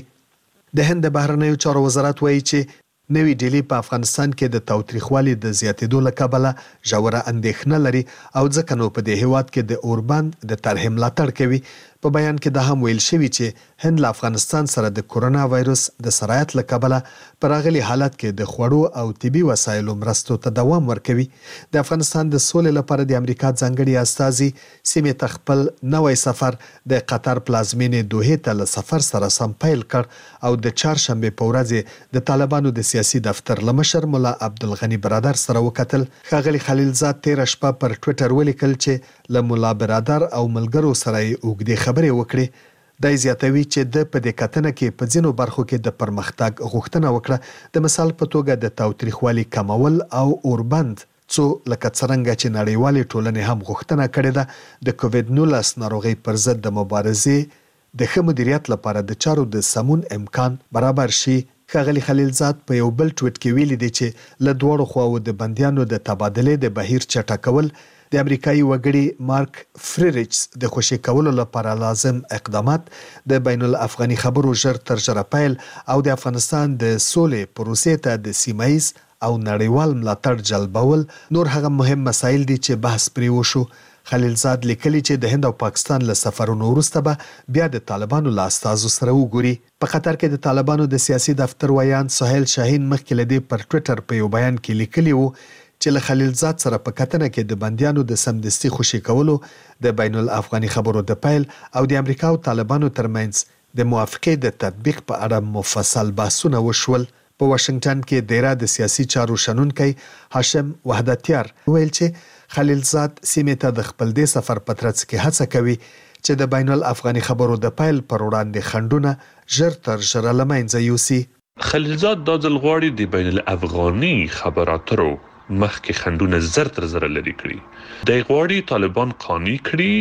د هند د بهرنیو چارو وزارت وایي چې نوې ډیلی په افغانستان کې د تاوتریخوالي د زیاتېدو له کبله ژوره اندېښنه لري او ځکه نو په دې هیواد کې د اوربند د طرحې ملاتړ کوي. په بیان کې دا هم ویل شوی چې هند له افغانستان سره د کورونا وایرس د سرایت له کبله په راغلي حالت کې د خوړو او طبي وسایلو مرستو ته دوام ورکوي. د افغانستان د سولې لپاره د امریکا ځانګړي استازي سیمې ته خپل نوی سفر د قطر پلازمینې دوحې ته له سفر سره سم پیل کړ او د چهارشنبه په ورځ د طالبانو د سیاسي دفتر له مشر مولا عبدالغنی برادر سره وکتل. ښاغلي خلیلزاد تیر شپه پر ټوئیټر ولیکل چې له مولا برادر او ملګرو سره یې اوږدې خبرې وکړې. دا زیاتوي چې د په دې کتنه کې په ځینو برخو کې د پرمختګ غوښتنه وکړه. د مثال په توګه د تاوتریخوالي کمول او اوربند څو لکه څرنګه چې نړیوالې ټولنې هم غوښتنه کړې ده د کووډ 19 ناروغۍ پر ضد د مبارزې د ښه مدیریت لپاره د چارو د سمون امکان برابر شي. ښاغلي خلیلزاد په یو بل ټویټ کې ویلي دی چې له دواړو خواو د بندیانو د تبادلې د بهیر چټکول د امریکایي وګړي مارک فریریچز د خوشی کولو لپاره لازم اقدامات، د بین الافغاني خبرو ژر تر ژره پیل او د افغانستان د سولې پروسې ته د سیمایي او نړیوال ملاتړ جلبول نور هغه مهم مسایل دي چې بحث پرې وشو. خلیلزاد لیکلي چې د هند او پاکستان له سفرونو وروسته به بیا د طالبانو له استازو سره وګوري. په قطر کې د طالبانو د سیاسي دفتر ویان سهیل شاهین مخکې له دې پر ټوئیټر په یو بیان کې لیکلي وو چې له خلیلزاد سره په کتنه کې د بندیانو د سمدستي خوشي کولو، د بین الافغاني خبرو د پیل او د امریکا او طالبانو ترمنځ د موافقې د تطبیق په اړه مفصل بحثونه وشول. په واشنگټن کې دیره د سیاسي چارو شنونکی هاشم وحدتیار ویل چې خلیلزاد سیمې ته د خپل دې سفر په ترڅ کې هڅه کوي چې د بین الافغاني خبرو د پیل پر وړاندې خنډونه ژر تر ژره له منځه یوسي. خلیلزاد دا ځل غواړي د بین الافغاني خبراتو مخکې خنډونه زر تر زر لري کړي. د غواړي طالبان قانوني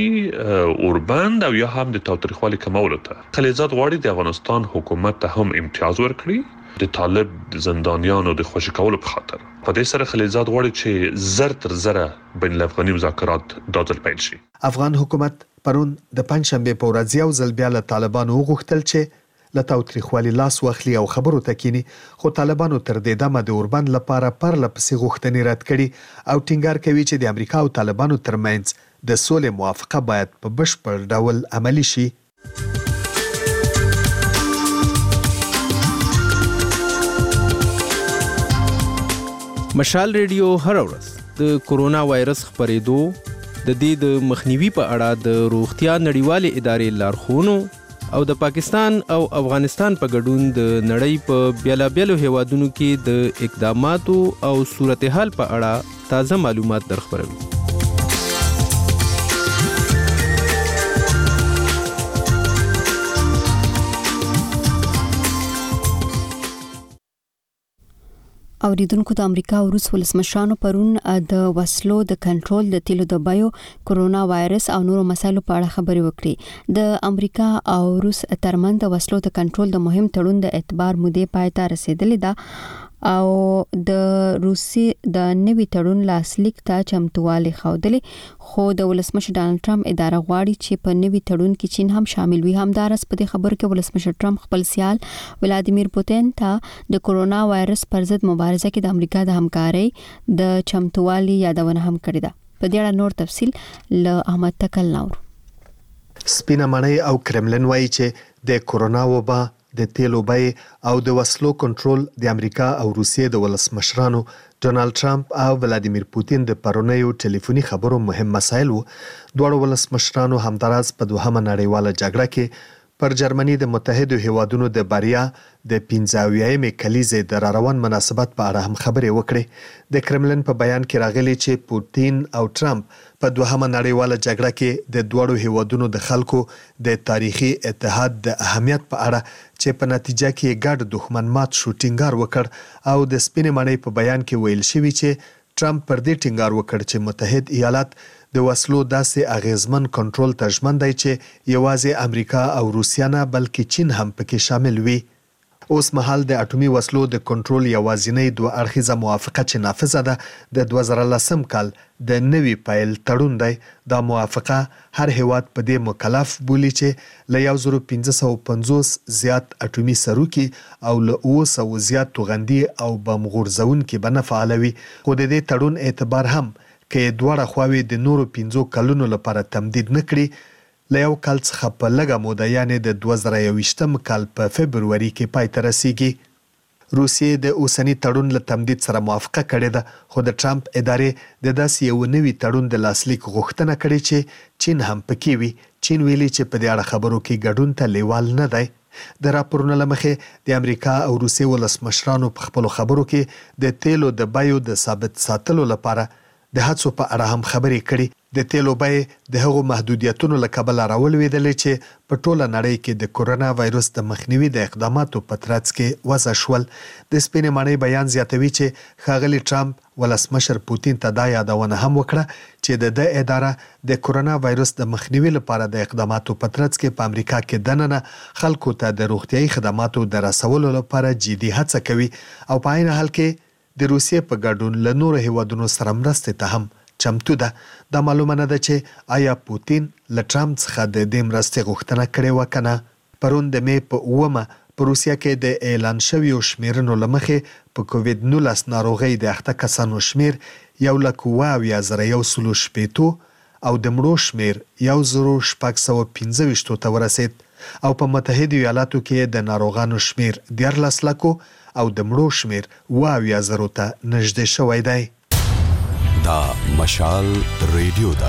کړي اوربند او یا هم د تاوتریخوالي کمولو ته. خلیلزاد غواړي د افغانستان حکومت ته هم امتیاز ورکړي د طالب زندانیانو د خوشی کولو په خاطر. په دې سره خلیلزاد غواړي چې زر تر زر بین الافغاني مذاکرات دا ځل پیل شي. افغان حکومت پرون د پنځشنبه په ورځ یو ځل بیا له طالبانو وغوښتل چې له تاوتریخوالي لاس واخلي او خبرو ته کینی، خو طالبانو تر دې دمه د اوربند لپاره پرله پسې غوښتنې رد کړي او ټینګار کوي چې د امریکا او طالبانو ترمنځ د سولې موافقه باید په بشپړ ډول عملی شي. مشال ریډیو هر ورځ د کورونا وایرس خپرېدو د دې د مخنیوي په اړه د روغتیا نړیوالې ادارې لارښوونو او د پاکستان او افغانستان په ګډون د نړۍ په بیلابیلو هیوادونو کې د اقداماتو او صورتحال په اړه تازه معلومات درخبروي. اوریدونکو د امریکا او روس ولسمشرانو پرون د وسلو د کنټرول د تیلو د بیو کورونا وایرس او نورو مسایلو په اړه خبرې وکړي. د امریکا او روس ترمنځ د وسلو د کنټرول د مهم تړون د اعتبار مودې پای ته رسیدلې ده او د روسي د نوي تړون لاسلیک ته چمتووالی ښودلې، خو د ولسمشر ډانلډ ټرمپ اداره غواړي چې په نوي تړون کې چین هم شامل وي. همدارس په دې خبر کې ولسمشر ټرمپ خپل سیال ولادیمیر پوتین ته د کورونا وایرس پر ضد مبارزه کې د امریکا د همکارۍ د چمتووالي یادونه هم کړې ده. په دې اړه نور تفصیل له احمد تکل نور. سپینه مړی او کرملن وایي چې د کورونا وبا د تیلو بیې او د وسلو کنټرول د امریکا او روسیې د ولسمشرانو ډونالد ټرمپ او ولادیمیر پوتین د پرونیو ټلیفوني خبرو مهم مسایل وو. دواړو ولسمشرانو همداراز په دوهمه نړیواله جګړه کې پر جرمني د متحدو هیوادونو د بریا د 15مې کلیزې د راروان مناسبت په اړه هم خبرې وکړې. د کرملن په بیان کې راغلي چې پوتین او ټرمپ په دوهمه نړیواله جګړه کې د دوړو هیوادونو د خلکو د تاریخي اتحاد د اهمیت په اړه چې په نتیجه کې ګډ دښمن مات شو ټینګار وکړ او د سپینې مړۍ په بیان کې ویل شوی چې ټرمپ پر دې ټینګار وکړ چې متحد ایالات د وسلو داسې اغیزمن کنټرول ته ژمن دی چې یوازې امریکا او روسیا نه بلکې چین هم پکې شامل وي. اوس مهال د اټومي وسلو د کنټرول یوازینی دوه اړخیزه موافقه چې نافذه ده د 2010 کال د نوي پیل تړون دی. دا موافقه هر هیواد په دې مکلف بولی چې له 1550 زیات اټومي سروکي او له 200 زیات توغندي او بم غورځونکي بنه فعالوي. خو د دې تړون اعتبار هم کې دواړه خواوې د نورو 15 کلونو لپاره تمدید نکړي. له یو کال څخه په لږه موده یعنې د 2021 کال په فبروري کې پای ته رسیږي. روسیې د اوسنی تړون له تمدید سره موافقه کړې ده، خو د ټرمپ ادارې د داسې یو نوي تړون د لاسلیک غوښتنه کړې چې چین هم پکې وي. چین ویلي چې په دې اړه خبرو کې ګډون ته لیوال نه دی. د راپورونو له مخې د امریکا او روسیې ولسمشرانو په خپلو خبرو کې د تیلو د بیو د ثابت ساتلو لپاره د هڅو په اړه هم خبرې کړي. د تیلو بیې د هغو محدودیتونو له کبله راولوېدلې چې په ټوله نړۍ کې د کورونا وایرس د مخنیوي د اقداماتو په ترڅ کې وضع شول. د سپینې مړۍ بیان زیاتوي چې ښاغلي ټرمپ ولسمشر پوتین ته دا یادونه هم وکړه چې د اداره د کورونا وایرس د مخنیوي لپاره د اقداماتو په ترڅ کې په امریکا کې دننه خلکو ته د روغتیايي خدماتو د رسولو لپاره جدي هڅه کوي او په عین حال کې د روسیې په ګډون له نورو هیوادونو سره مرستې ته هم چمتو ده. دا معلومه نه ده چې آیا پوتین له ټرمپ څخه د دې مرستې غوښتنه کړې وه که نه. پرون د مې په 9 په روسیه کې د اعلان شویو شمیرنو له مخې په کووید 19 ناروغۍ د اخته کسانو شمیر 1,71,118 او د مړو شمیر 1,615 ته ورسید او په متحده ایالاتو کې د ناروغانو شمیر 14 لکو او د مړو شمیر 20,000 ته نږدې شوی دی. دا مشال ریډیو ده.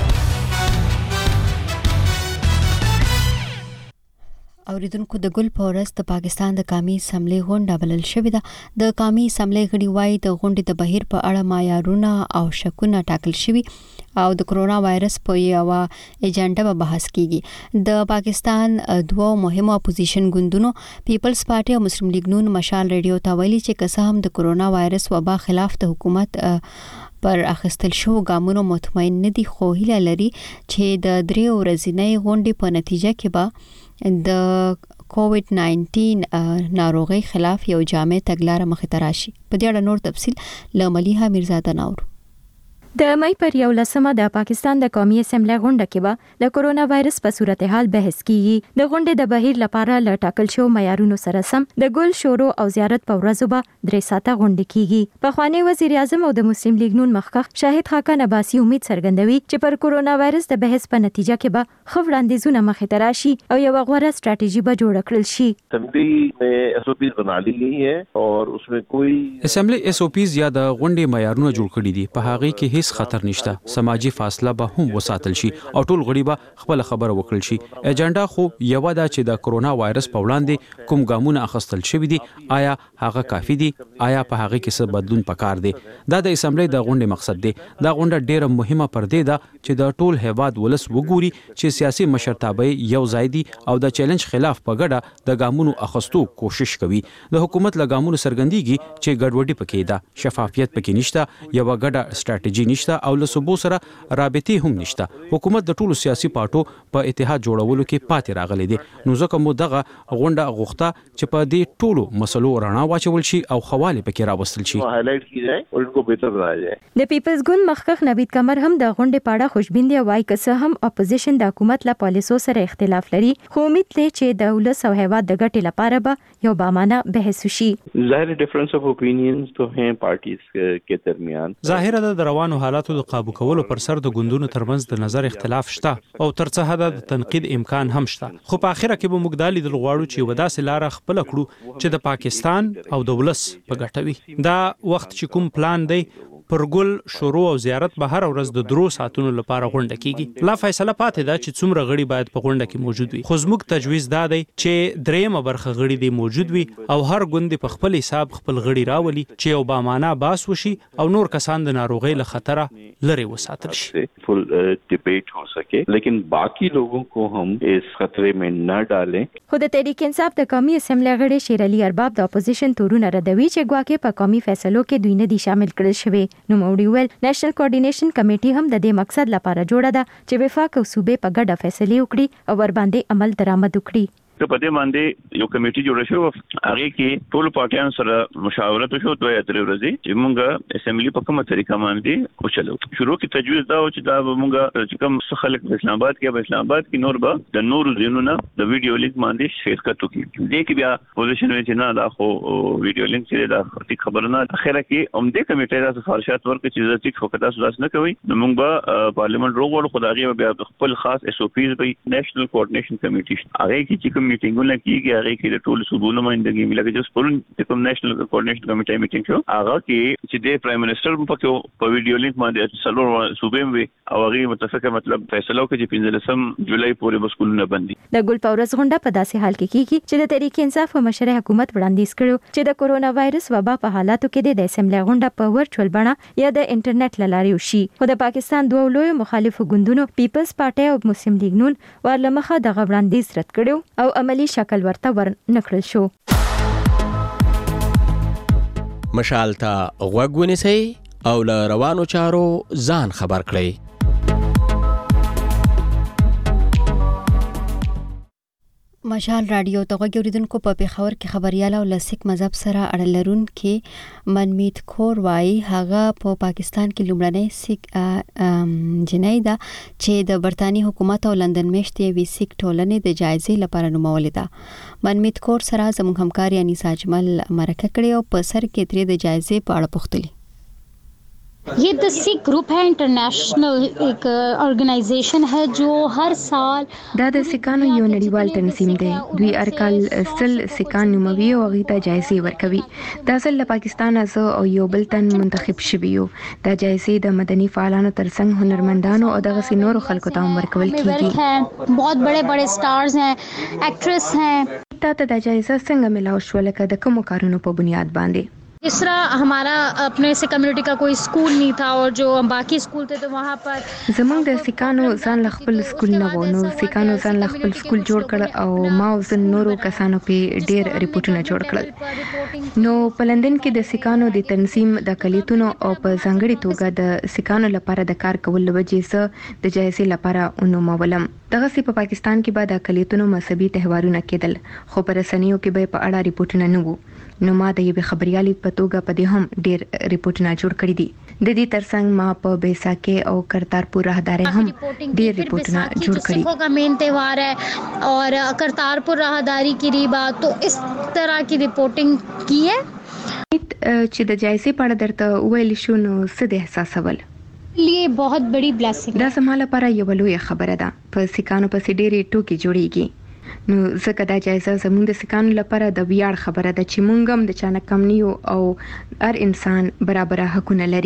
اوریدونکو د ګل په ورځ د پاکستان د قومي اسمبلی غونډه بلل شوې ده. د قومي اسمبلی غړي وايي د غونډې د بهیر په اړه معیارونه او شکونه ټاکل شوي او د کورونا وایرس په یو ایجنډا به بحث کیږي. د پاکستان دوه مهمو اپوزیشن ګوندونو پیپلز پارټي او مسلم لیگ نون مشال ریډیو ته ویلي چې که څه هم د کورونا وایرس وبا خلاف د حکومت پر اخیستل شو ګامونو مطمئن نه دي، خو هیله لري چې د 3 ورځې غونډې په نتیجه کې به د کووید 19 ناروغي خلاف یو جامع تګلارې مخې ته راشي. په دې اړه نور تفصیل له ملیحه میرزاده نور. د مې پر 11 د پاکستان د قومي اسمبلی غونډه کې به د کورونا وایرس په صورتحال بحث کیږي. د غونډې د بهیر لپاره ل ټاکل شو معیارونو سره سم د ګل شورو او زیارت په ورځو به 3 ساعته غونډه کیږي. په خوانی وزیر اعظم او د مسلم لیگ نون مخکخ شاهد خاقان عباسی امید څرګندوي چې پر کورونا وایرس د بحث په نتیجه کې به خو وړاندیزونه مخې ته راشي او یو غوړه ستراتیژي به جوړ کړل شي. اسمبلی में एसओपीज बना ली गई है और उसमें कोई اسمبلی एसओपीز یا د غونډې معیارونه جوړ کړي دي. په هغه کې هیڅ خطر نشته. سماجی فاصله به هم وساتل شي او ټول غړي به خپل خبره وکړل شي. اجنډا خو یو ده چې د کرونا وایرس په وړاندې کوم ګامونه اخیستل شوي دي، آیا هغه کافي دي؟ آیا په هغه کې څه بدلون پکار دی؟ دا د اسمبلی د غونډې مقصد دی. دا غونډه ډیره مهمه پردې ده چې د ټول هیواد ولس وګوري چې سیاسي مشرتابه یو ځای دي او د چیلنج خلاف په ګډه د ګامونو اخیستو کوشش کوي. د حکومت له ګامونو څرګندېږي چې ګډوډي پکې ده، شفافیت پکې نشته، یو ګډه ستراتیژي نشته او له صوبو سره رابطې هم نشته. حکومت د ټولو سیاسي پارټو په اتحاد جوړولو کې پاتې راغلی دی. نو ځکه مو دغه غونډه غوښته چې په دې ټولو مسلو رڼا واچول شي او خواله پکې راوستل شي. हाईलाइट की जाए और इनको बेहतर बनाया जाए. د پیپلز ګوند مخکخ نوید کمر هم د غونډې په اړه خوشبین دی. وایي که څه هم اپوزیشن د حکومت له پالیسو سره اختلاف لري، خو امید لري چې د ولس او هیواد د ګټې لپاره به یو بامانه بحث وشي. ظاهر ډیفرنس اف اوپینینز تو ہیں پارټیز کې درمیان. ظاهر د روانو حالاتو د قابو کولو پر سر د ګوندونو ترمنځ د نظر اختلاف شته او تر څه حد د تنقید امکان هم شته. خو په اخر کې به موږ دالي د غواړو چې وداسې لار خپل کړو چې د پاکستان او د ولس په ګټوي. دا وخت چې کوم پلان دی پرګل شروع او زیارت به هر ورځ د 3 ساعتونو لپاره غونډه کیږي. لا فیصله پاتې ده چې څومره غړي باید په غونډه کې موجود وي. خو زموږ تجویز دا دی چې دریمه برخه غړي دې موجود وي او هر ګوند په خپل حساب خپل غړي راولي چې یو بامانه باس وشي او نور کسان د ناروغۍ له خطره لري وساتل شي. فل ډیبیټ हो सके लेकिन बाकी लोगों को हम इस खतरे में न डालें. خو د تحریک انصاف د قومي اسمبلی غړي شیر علي ارباب د اپوزیشن تورونه ردوي چې ګواکې په قومي فیصلو کې دوی نه دي شامل کړل شوی. نو موړي ویل نېشنل کوارډینیشن کمیټي هم د دې مقصد لپاره جوړه ده چې وفاق او صوبې په ګډه فیصله وکړي او ور باندې عمل درآمد وکړي. په دې باندې یو کمیټي جوړه شو، هغه کې ټول پارټیانو سره مشاورت وشو 2 یا 3 ورځې چې موږ اسمبلی په کومه طریقه باندې وچلو. شروع کې تجویز دا و چې دا موږ چې کوم خلک په اسلام آباد کې نور به د نورو ځینونه د ویډیو لینک باندې شرکت وکړي. دې کې بیا پوزیشن وی چې نه دا خو ویډیو لینک چې دا خبره نه. اخره کې هم دې کمیټه دا سفارشات ورکړي چې ځکه فقط تاسو نه کوي. نو موږ به پارلیمنت روغول خدایي بیا خپل خاص اس او پیز به نېشنل کوارډینیشن کمیټي هغه کې میټینګونه کیږي. هغه کې د ټول صوبو نمائندګي ملګری جس پرون کوم نېشنل کوارډینیشن کمیټه میټینګ شو. هغه کې چې د پرایم منسٹر په ویډیو لینک باندې څلور صوبې وي او هغه متفقه مطلب فیصله وکړي چې 15 جولای پورې بسکولونه بندي. د ګل پاورس غونډه په داسې حال کې کیږي چې د تحریک انصاف او مشر حکومت وړاندیز کړو چې د کورونا وایرس وبا په حالاتو کې د اسمبلی غونډه په ورچوال بڼه یا د انټرنیټ لاري وشي. خو د پاکستان دوه لوی مخالفو ګوندونو پیپلز پارټي او مسلم لیگ نون ورلمخه د وړاندیز رد کړو او عملی شکل ورته ور نکړل شو. مشال ته غوږ ونیسئ او له روانو چارو ځان خبر کړئ. مشال رادیو ته غوږ اوریدونکو په پیښور کې خبريال او لسیک مذهب سره اړه لرونکي منمیت کور وايي هغه په پاکستان کې لومړنۍ سیک جنۍ ده چې د برتانی حکومت او لندن میشتې وی سیک ټولنې د جایزې لپاره نومولې ده. منمیت کور سره زموږ همکار انیسا اجمل مرکه کړې او په سر کې ترې د جایزې په اړه پوښتلې. ये द सिख ग्रुप है, इंटरनेशनल एक ऑर्गेनाइजेशन है जो हर साल دا د سکانو یو نړیوال تنظیم دی. دوی هر کال سل سکان نوموي او هغه ته جایزې ورکوي. دا ځل له پاکستان ازو او یو بل تن منتخب شوی یو. دا جایزې د مدني فعالانو ترڅنګ هنرمندانو او دغه سینورو خلکو ته ورکول کیږي. बहुत बड़े बड़े स्टार्स हैं, एक्ट्रेस हैं. تا ته دا جایزه څنګه ملاو شو لکه د کوم کارونو په بنیاد باندې؟ इस तरह हमारा अपने से कम्युनिटी का कोई स्कूल नहीं था और जो बाकी स्कूल थे तो वहाँ पर زمونږ د سکانو ځان ل خپل سکول نه و. نو سکانو ځان ل خپل سکول جوړ کړ او ما او زن نورو کسانو په ډیر ریپورتونه جوړ کړل. نو په لندن کې د سکانو د تنظیم د کلیتونو او په ځانګړي توګه د سکانو لپاره د کار کول لوجې سه د جایزې لپاره ونومولم. دغه سی په پاکستان کې به د کلیتونو مذهبي تهوارونه کېدل خو پر رسنیو کې به په اړه ریپورتونه نه وو. نو ما د یوې خبريالي په توګه په دې هم ډیر ریپورتونه جوړ کړی دي. د دې ترڅنګ ما په بیساکه او کرتارپور راهداري هم ډیر ریپورتونه جوړ کړی. सिखों का मेन त्यौहार है और करतारपुर राहदारी की रीबा तो इस तरह की रिपोर्टिंग की है. چې د جایزې په اړه درته ویل شو نو څه د احساسول؟ लिए बहुत बड़ी ब्लेसिंग. دا زما لپاره یو لوی خبره ده. په سکانو په ډېرې ټوکی جوړیږي. نو ځکه دا جایزه زموږ د سکانو لپاره د ویاړ خبره ده چې موږ هم د چانه کم نیو او هر انسان برابر حقونه لري.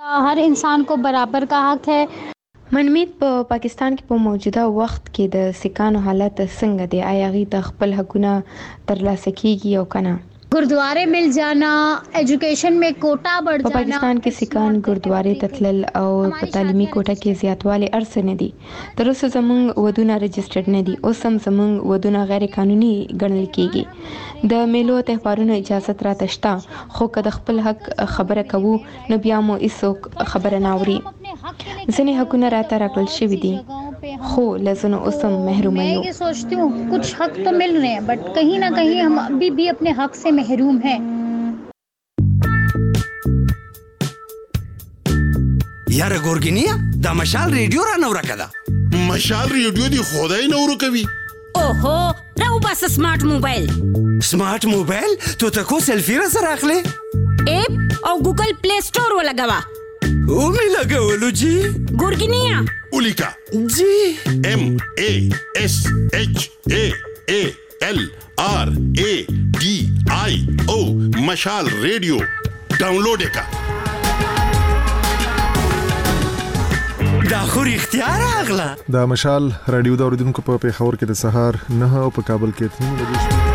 हर इंसान को बराबर का हक है। منمیت په پاکستان کې په موجوده وخت کې د سکانو حالت څنګه دی؟ آیا غي د خپل حقونه ترلاسه کیږي او کنه؟ गुरुद्वारे मिल जाना, एजुकेशन में कोटा बढ़ जाना। په پاکستان کې سکان ګردوارې تتلل او په تعلیمي کوټه کې زیاتوالی ارسه نه دي. تر اوسه زموږ ودونه رجسټرډ نه دي. اوس هم زموږ ودونه غیر قانوني ګڼل کیږي. د میلو تهوارونو اجازه راته شته، خو که د خپل حق خبره کوو نو بیا مو هیڅوک خبره نه اوري. ځینې حقونه راته راکړل شوي دي خو له ځینو اوس هم محروم یو. मैं ये सोचती हूँ कुछ हक तो मिल रहे हैं बट कहीं ना कहीं हम अभी भी अपने हक से महरूम हैं। یاره ګورګینیا دا مشال ریډیو را نو راکدا. مشال ریډیو دی خدای نو ورکوي. اوهو راو بس سمارټ موبایل. سمارټ موبایل تو تکو سیلفی را سره اخلي؟ اپ او ګوګل پلی سٹور ولګوا. او می لګولو جی. ګورګینیا اولیکا جی MASHALRADIO مشال ریډیو ډاونلوډ کا. دا خو اختیار اغلا. دا مشال رادیو د اوریدونکو په پیښور کې د سهار 9 او په کابل کې 3 بجې.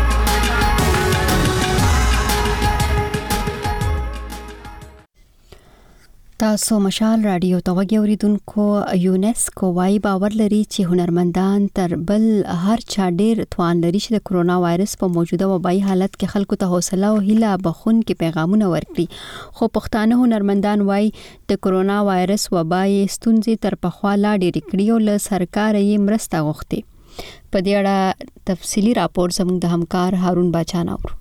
تاسو مشال رادیو توګه اوریدونکو. یونیسکو وايي باور لري چې هنرمندان تر بل هر چا ډیر توان لري چې د کرونا وایرس په موجوده وبایي حالت کې خلکو ته حوصله او هیله بخون کې پیغامونه ورکړي. خو پښتانه هنرمندان وايي د کرونا وایرس وبایي ستونزې تر پخوا لا ډېرې کړي او له سرکار یې مرسته غوښتي. په دې اړه تفصیلی راپور زموږ د همکار هارون باچاناور.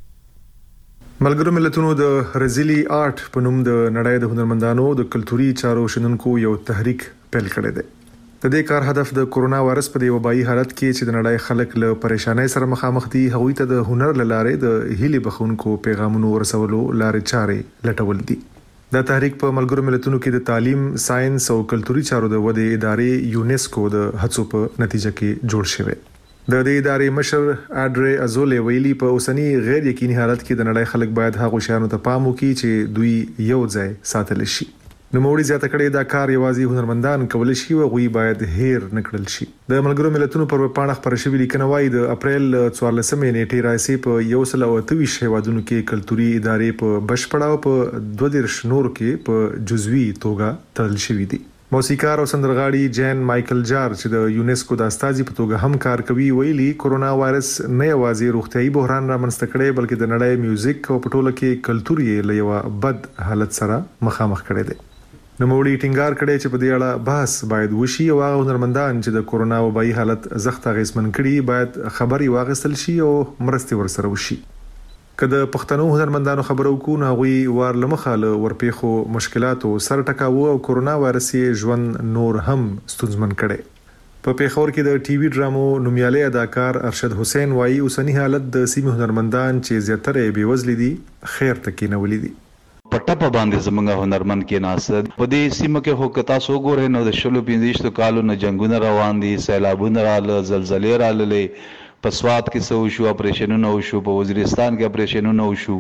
ملګرو ملتونو د رزيلي آرټ په نوم د نړۍ د هنرمندانو د کلتوري چارو شنونکو یو تحریک پیل کړی دی. د دې کار هدف د کرونا وایرس په دی وبایي حالت کې چې د نړۍ خلک له پریشانای سره مخامخ دي هغوی ته د هنر لاره د هیلې بخونکو پیغامونو ورسولو لارې چارې لټول دي. دا تحریک په ملګرو ملتونو کې د تعلیم، ساينس او کلتوري چارو د ودې ادارې یونیسکو د هڅو په نتیجه کې جوړ شوی. د دې ادارې مشر اډري ازولې ویلي په اوسنی غیر یقیني حالت کې د نړۍ خلک باید هغه شیانو ته پام وکړي چې دوی یو ځای ساتل شي. نو موږ زیاته کړې دا کار یوازې هنرمندان کول شي او غوي باید هیر نکړل شي. د ملګرو ملتونو پر پاڼه خبر شوی لیکنه وايي د اپریل 14 نیټې راځي په 123 هیوادونو کې کلتوري ادارې په بشپړاو په 22 نور کې په جزوي توګه تړل شوی دي. موسیقار او سندرغاړي جین مایکل جار چې د یونیسکو د استازي په توګه هم کار کوي ویلي کرونا وایرس نه یوازې روغتيایي بحران رامنځته کړي بلکې د نړۍ میوزیک او پټوله کې کلتور یې له یو بد حالت سره مخامخ کړي دي. نو موړي ټینګار کړي چې په دې اړه بحث باید وشي او هغه هنرمندان چې د کرونا وبایي حالت زخت اغیزمن کړي باید خبري واغستل شي او مرستي ورسره وشي. کله پښتنو هنرمندانو خبرو کو نه غوي وار لمخاله ورپېخو مشکلاتو سر ټکاوه او کرونا وایرس ژوند نور هم ستونزمن کړي. په پیښور کې د ټي وي ډرامو نومیالي اداکار ارشد حسین وايي اوسنی حالت د سیمه هنرمندان چې زیاتره بیوزل دي خیر تکي نه ولې دي. پټه باندې زمونږ هنرمند کې ناسد په دې سیمه کې هو کتا سو ګورې نو د شلو 15 کالو نه جنگونه روان دي، سیلابونه رااله، زلزلې رااله، په سواد کې سو شو، اپریشنونه وشو، په وزیرستان کې اپریشنونه وشو.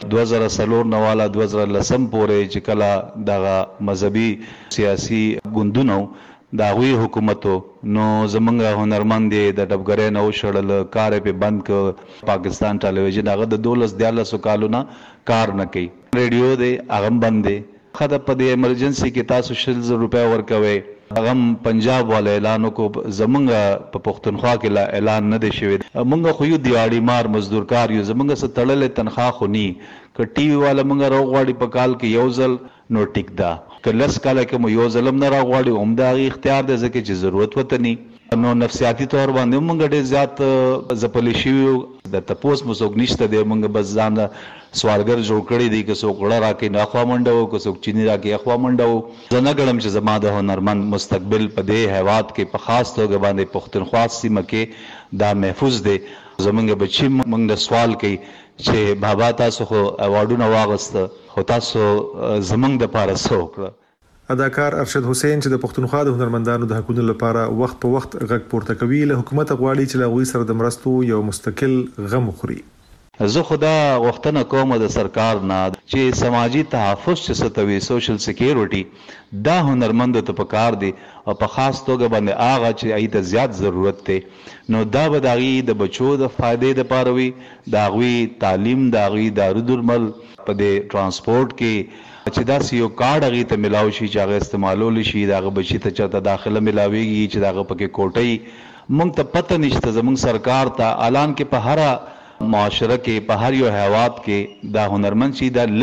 2004 نواله 2010 پورې چې کله دغه مذهبي سیاسي ګوندونو دا غوي حکومتو نو زمونږ هنرمند د ډبګرې نو شړل کار په بند ک پاکستان ټلویزیون هغه د 12 کالو نه کار نه کوي. ریډیو دې هغه بند دي. خدای په دې ایمرجنسي کې تاسو 100 روپیا ورکوي. هغه پنجاب والا اعلان کو زمونږ په پښتونخوا کې لا اعلان نه دی شوی. مونږ خو یو دیاړي مار مزدورکار یو زمونږ څخه تړلې تنخواه خو ني ک ټي وي والا مونږ راغواړي په کال کې یو ځل نو ټیک دا ک لس کال کې مو یو ځلم نه راغواړي عمده اختیار دی ځکه چې ضرورت وته ني. نو نفسیاتی طور باندې مونږ ډېر زیات زپلې شو د تپوس مسوګ نشته دی. مونږ بس ځان سوالګر جوړ کړی دی که څوک وړه راکې نه اخوا منډه که څوک چینی راکې اخوا منډه. زه نه ګڼم چې زما د هنرمند مستقبل په دې هیواد کې په خاص توګه باندې پښتونخوا سیمه کې دا محفوظ دی. زمونږ بچي مونږ د سوال کوي چې بابا تاسو خو ایوارډونه واغسته خو تاسو زمونږ د پاره څه وکړه. اداکار ارشد حسین چې د پښتونخوا د هنرمندانو د حقوقو لپاره وخت په وخت غږ پورته کوي له حکومت غواړي چې له غوي سره د مرستو یو مستقل غم خوري. زه خدا غوښتنه کوم د سرکار نه چې سماجی تحفظ چې ستوي سوشل سکیورټي دا هنرمند ته پکار دي او په خاص توګه باندې هغه چې ایته زیات ضرورت ته نو دا به داغي د بچو د فائدې د پاروي داغوي تعلیم داغوي دارو درمل په د ترانسپورت کې چې دا سیو کارت هغه ته ملاوي شي چې هغه استعمالول شي داغه بچی ته چاته داخله ملاويږي چې داغه پکې کوټي مونږ ته پته نشته زمونږ سرکار ته اعلان کې په هر معاشره کې په هر یو حیوات کې دا هنرمند شي دا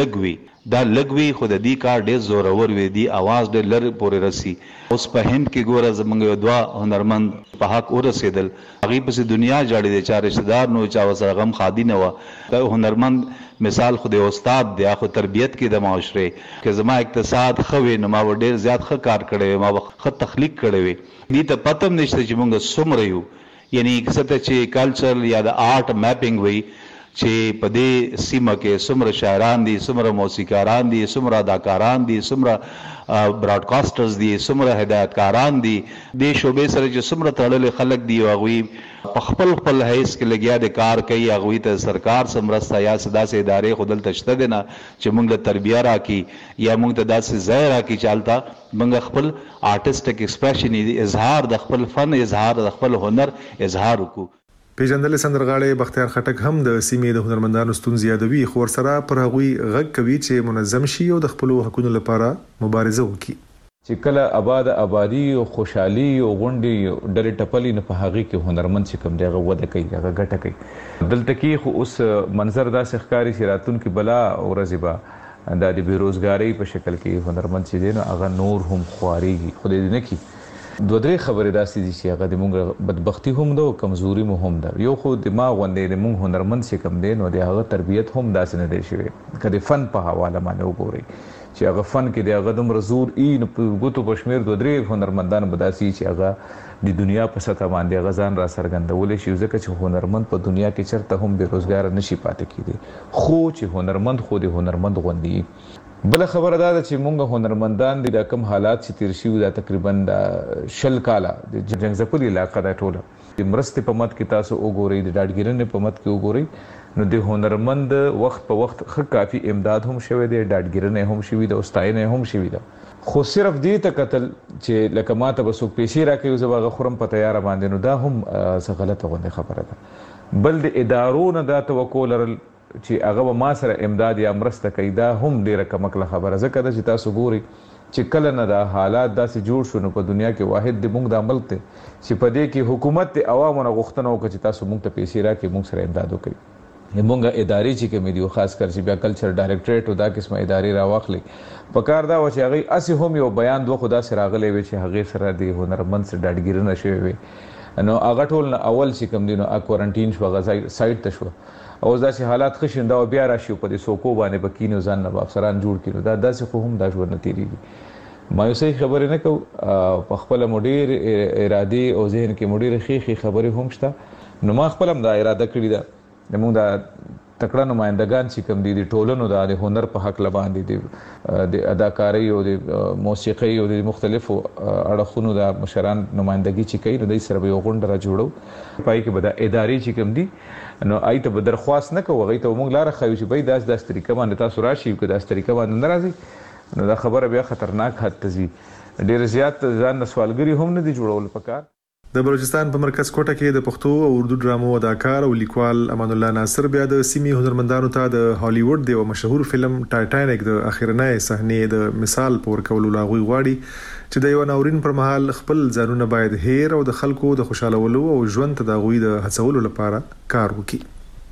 لګوي خود دې کار ډېر زورور وي دی आवाज ډېر لر پورې رسی اوس په هند کې ګوره زمونږ یو دوا هنرمند په حق ورسېدل هغه په دنیا جاړي دي چا رشتہ دار نو چا وسره غم خادي نه و دا هنرمند مثال خود استاد دی خو تربیت کې د معاشره کې زما اقتصاد خوي نو ما ډېر زیات ښه کار کړی ما ښه تخلیق کړی وي دې ته پتم نشته چې مونږ سمره یو یعنی کسته چې کلچر یا د آرت میپینګ وي چې په دې سیمه کې څومره شاعران دي څومره موسیقاران دي څومره اداکاران دي څومره براډکاسټرز دي څومره هدایتکاران دي د شوبې سره چې څومره تړلې خلک دي هغه په خپل حیث کې لګیا د کار کوي هغه ته سرکار سمرسته یا صدا سه ادارې خودل تشته دي نه چې موږ له تربیه راکې یا موږ ته داسې ځای راکې چالتا موږ خپل آرټسټک ایکسپریشن اظهار د خپل فن اظهار د خپل هنر اظهار وکړو پیژندل سندرغاړي بختیار خټک هم د سیمې د هنرمندانو ستونزې یادوي خو سره پر هغوی غږ کوي چې منظم شي او د خپل حقوقو لپاره مبارزه وکړي چې کله آبادی او خوشحالي او غونډي ډېر ټپلې نه په هغه کې هنرمند چې کوم دیغه وده کوي هغه ګټه کوي دلته کې خو اوس منظر داسې ښکاری چې راتونکو بلا او رزبا د بیروزګاری په شکل کې هنرمند چې دین هغه نور هم خواريږي خو دې نه کی دوه درې خبرې داسې دي چې هغه د مونږ بدبختی هم ده او کمزوري مو هم ده یو خو دماغ غونډې د مونږ هنرمند چې کم دی نو د هغه تربیت هم داسې نه دی شوی کله فن په حواله باندې وګوري چې هغه فن کې د هغه دومره زور ای نو په ګوتو په شمیر دوه درې هنرمندان بداسي چې هغه د دنیا په سطح باندې غزان را سرګندول شي ځکه چې هنرمند په دنیا کې چرته هم بیروزګار نشي پاتې کیدی خو چې هنرمند خو د هنرمند غوندي بل خبره دا چې مونږ هنرمندان د کوم حالات چې تیر شي دا تقریبا د شل کاله د جنگزپور علاقې د ټوله د مرستې په مت کې تاسو وګورئ د ډاډګیرنې په مت کې وګورئ نو د هنرمند وخت په وخت خ کافي امداد هم شوه دی ډاډګیرنې هم شوي د استاینې هم شوي ده خو صرف دې ته قتل چې لکه ماته به څوک پیسې راکوي زه به خورم په تیار باندې نو دا هم څه غلطه غونډه خبره ده بل د ادارو نه دا توقع لرل چې هغه ما سره امداد یا مرسته کوي دا هم ډیره کمکله خبره ځکه چې تاسو ګوري چې کله نه دا حالات داسې جوړ شو نو په دنیا کې واحد د مونږ د عمل ته چې په دې کې حکومت د عوامو نه غوښتنه وکړي چې تاسو مونږ ته پیسې راکړئ مونږ سره امداد وکړي مونږه ادارې چې کومې دي خاص کر چې بیا کلچر ډایریکټریټ او دا قسمه ادارې راواخلي په کار دا و چې هغه اسی هم یو بیان دوه خدا سره راغلی وي چې هغه سره د هنرمند سره ډاډګیرنه شوی وي نو هغه ټول اول چې کوم دي نو کوارنټین شو هغه سایت ته شو او داسې حالات خښنده او بیا راشي په دې سوکو باندې بکینو ځان نه افسران جوړ کړي دا داسې خو هم دا ژوند تیریږي ما یو صحیح خبرې نه کو په خپل مدیر ارادي او ذهن کې مدیر خېخي خبرې هم شته نو ما خپل هم دا اراده کړې ده موږ دا تکړه نمائندگان چې کوم دي د ټولنو د هنر په حق لباندې د اداکاری او د موسیقي او د مختلفو اړخونو د مشران نمائندګي چې کوي نو د سره یو غونډه را جوړو پای کې به د ادارې چې کوم دي نو آیته به درخواست نه کوو غي ته موږ لار خو چې به داس طریقه باندې تاسو راشي که داس طریقه باندې ناراضي نو دا خبره بیا خطرناک حد ته ځي ډیر زیات ځان سوالګری هم نه دي جوړول پکار د بلوچستان په مرکز کوټه کې د پښتو او اردو ډرامو اداکار او لیکوال امان الله ناصر بیا د سیمې هنرمندانو ته د هالیوډ د مشهور فلم ټایټانیک د اخرنۍ صحنې د مثال پور کولو لاغوي غواړي چې د یو ناورین پر مهال خپل ځانونه باید هیر او د خلکو د خوشالولو او ژوند ته د غوي د هڅولو لپاره کار وکړي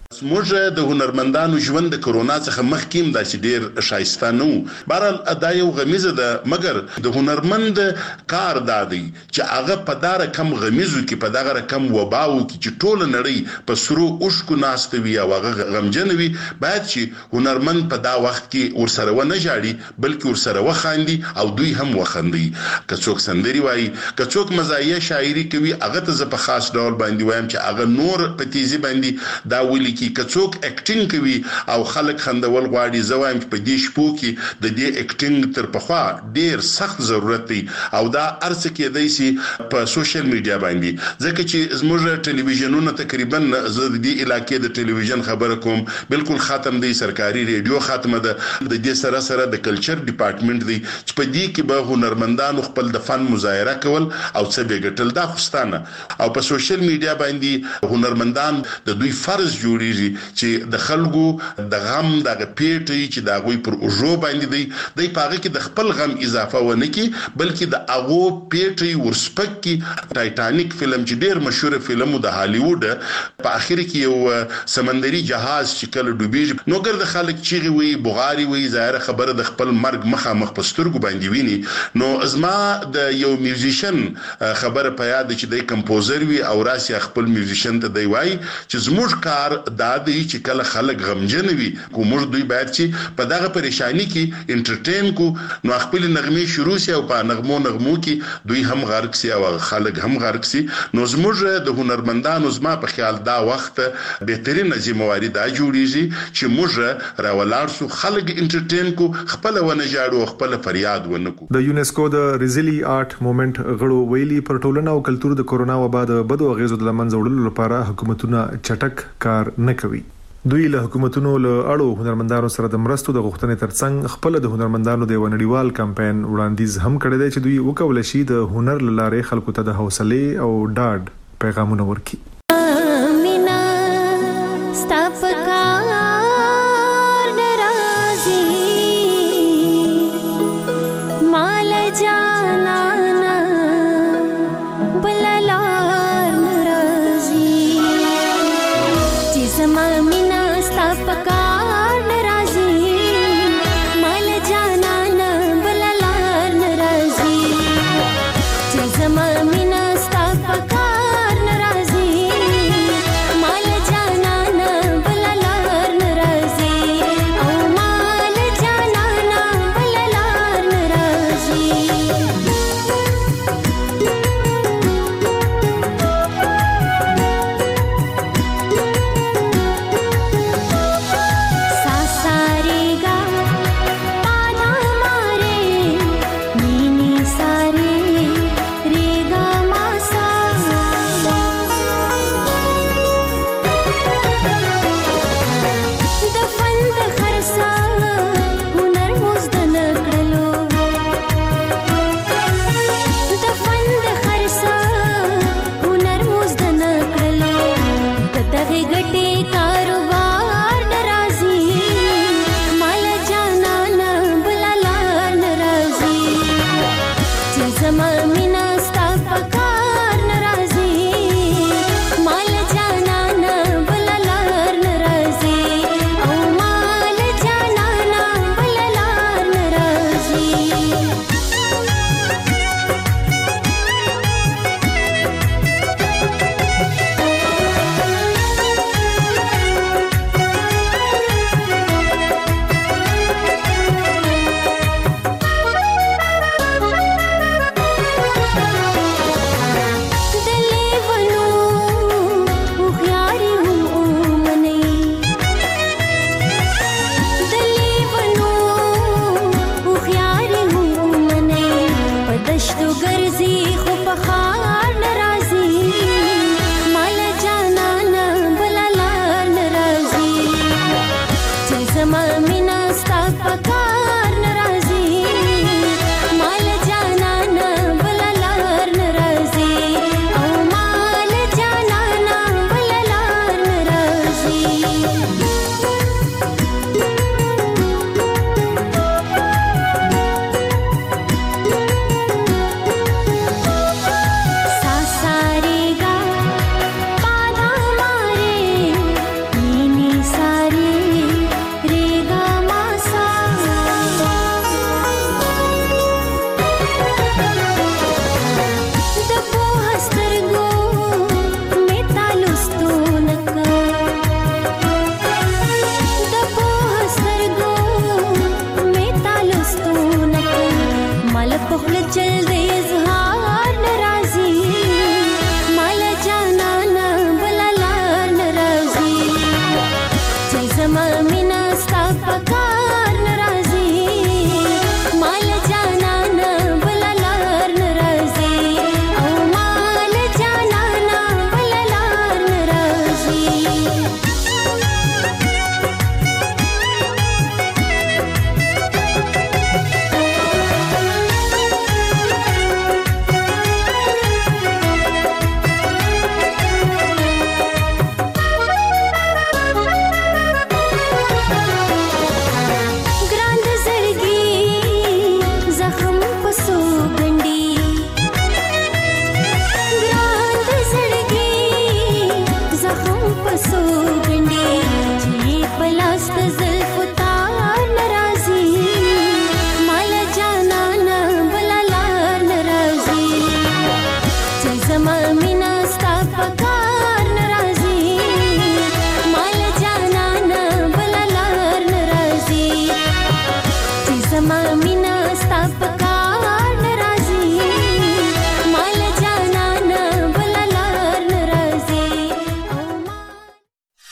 موږ د هنرمندانو ژوند د کرونا څخه مخکیم د ډیر شایسته نو بهرال ادا یو غمیزه ده مګر د هنرمند کار دادی چې هغه په دار کم غمیزو کې په دغه کم وباو کې چې ټول نړۍ په سرو اوشکو ناستوي او هغه غمجنوي باید چې هنرمند په دا وخت کې ورسره و نه جاړي بلکې ورسره وخاندي او دوی هم وخاندي که څوک سندري وایي که څوک مزایه شاعري کوي هغه ته په خاص ډول باندې وایم چې هغه نور په تیزی باندې دا ویلي کې کڅوک اکټینګ کوي او خلک خندول غواړي زوایم په دې شپو کې د دې اکټینګ تر پخوا ډیر سخت ضرورت دی او دا ارڅ کې دی چې په سوشل میډیا باندې ځکه چې زموږ ټلویزیونونه تقریبا زه د دې علاقې د ټلویزیون خبره کوم بالکل ختم دی سرکاري ریډیو ختمه ده د دې سره د کلچر ډپارټمنټ دی چې په دې کې به هنرمندانو خپل د فن مظاهره کول او څه به ګټل دا خوستانه او په سوشل میډیا باندې هنرمندان د دوی فرض جوړیږي چې د خلکو د غم د پیټي چې دا غوي پر اوجو باندې دی پاغه کې د خپل غم اضافه ونه کی بلکې د اغو پیټي ورسپک کی ټایټانیک فلم چې ډیر مشهور فلم د هالیوود په اخر کې یو سمندري جهاز چې کله ډوبېږي نو ګرځي خلک چیغي وي بغاري وي ظاهر خبره د خپل مرګ مخامخ پسترګو باندې ویني نو ازما د یو میوزیشن خبره په یاد چې د کمپوزر وي او راسي خپل میوزیشن ته دی وای چې زموږ کار دا دی چې کله خلک غمجن وي کومور دوی باید چې په دغه پریشانی کې انټرټین کو نو خپل نغمه شروع سي او په نغمو کې دوی هم غرق سي او خلک هم غرق سي نو زموږ د هنرمندانو زما په خیال دا وخت بهترین ذمہواری دا جوړیږي چې موږ راولار سو خلک انټرټین کو خپل ونه جاړو خپل فریاد ونه کو د یونیسکو د ریزلی آرټ موومېنټ غړو ویلي پر ټولنه او کلتور د کورونا وبا د بدو اغیزو د لمنځه وړلو لپاره حکومتونه چټک کار نه کوي دوی له حکومتونو له اړو هنرمندانو سره د مرستو د غوښتنې ترڅنګ خپل د هنرمندانو د ونړیوال کمپاین وړاندیز هم کړی دی چې دوی وکول شي د هنر لاره خلکو ته د حوصله او ډاډ پیغامونه ورکړي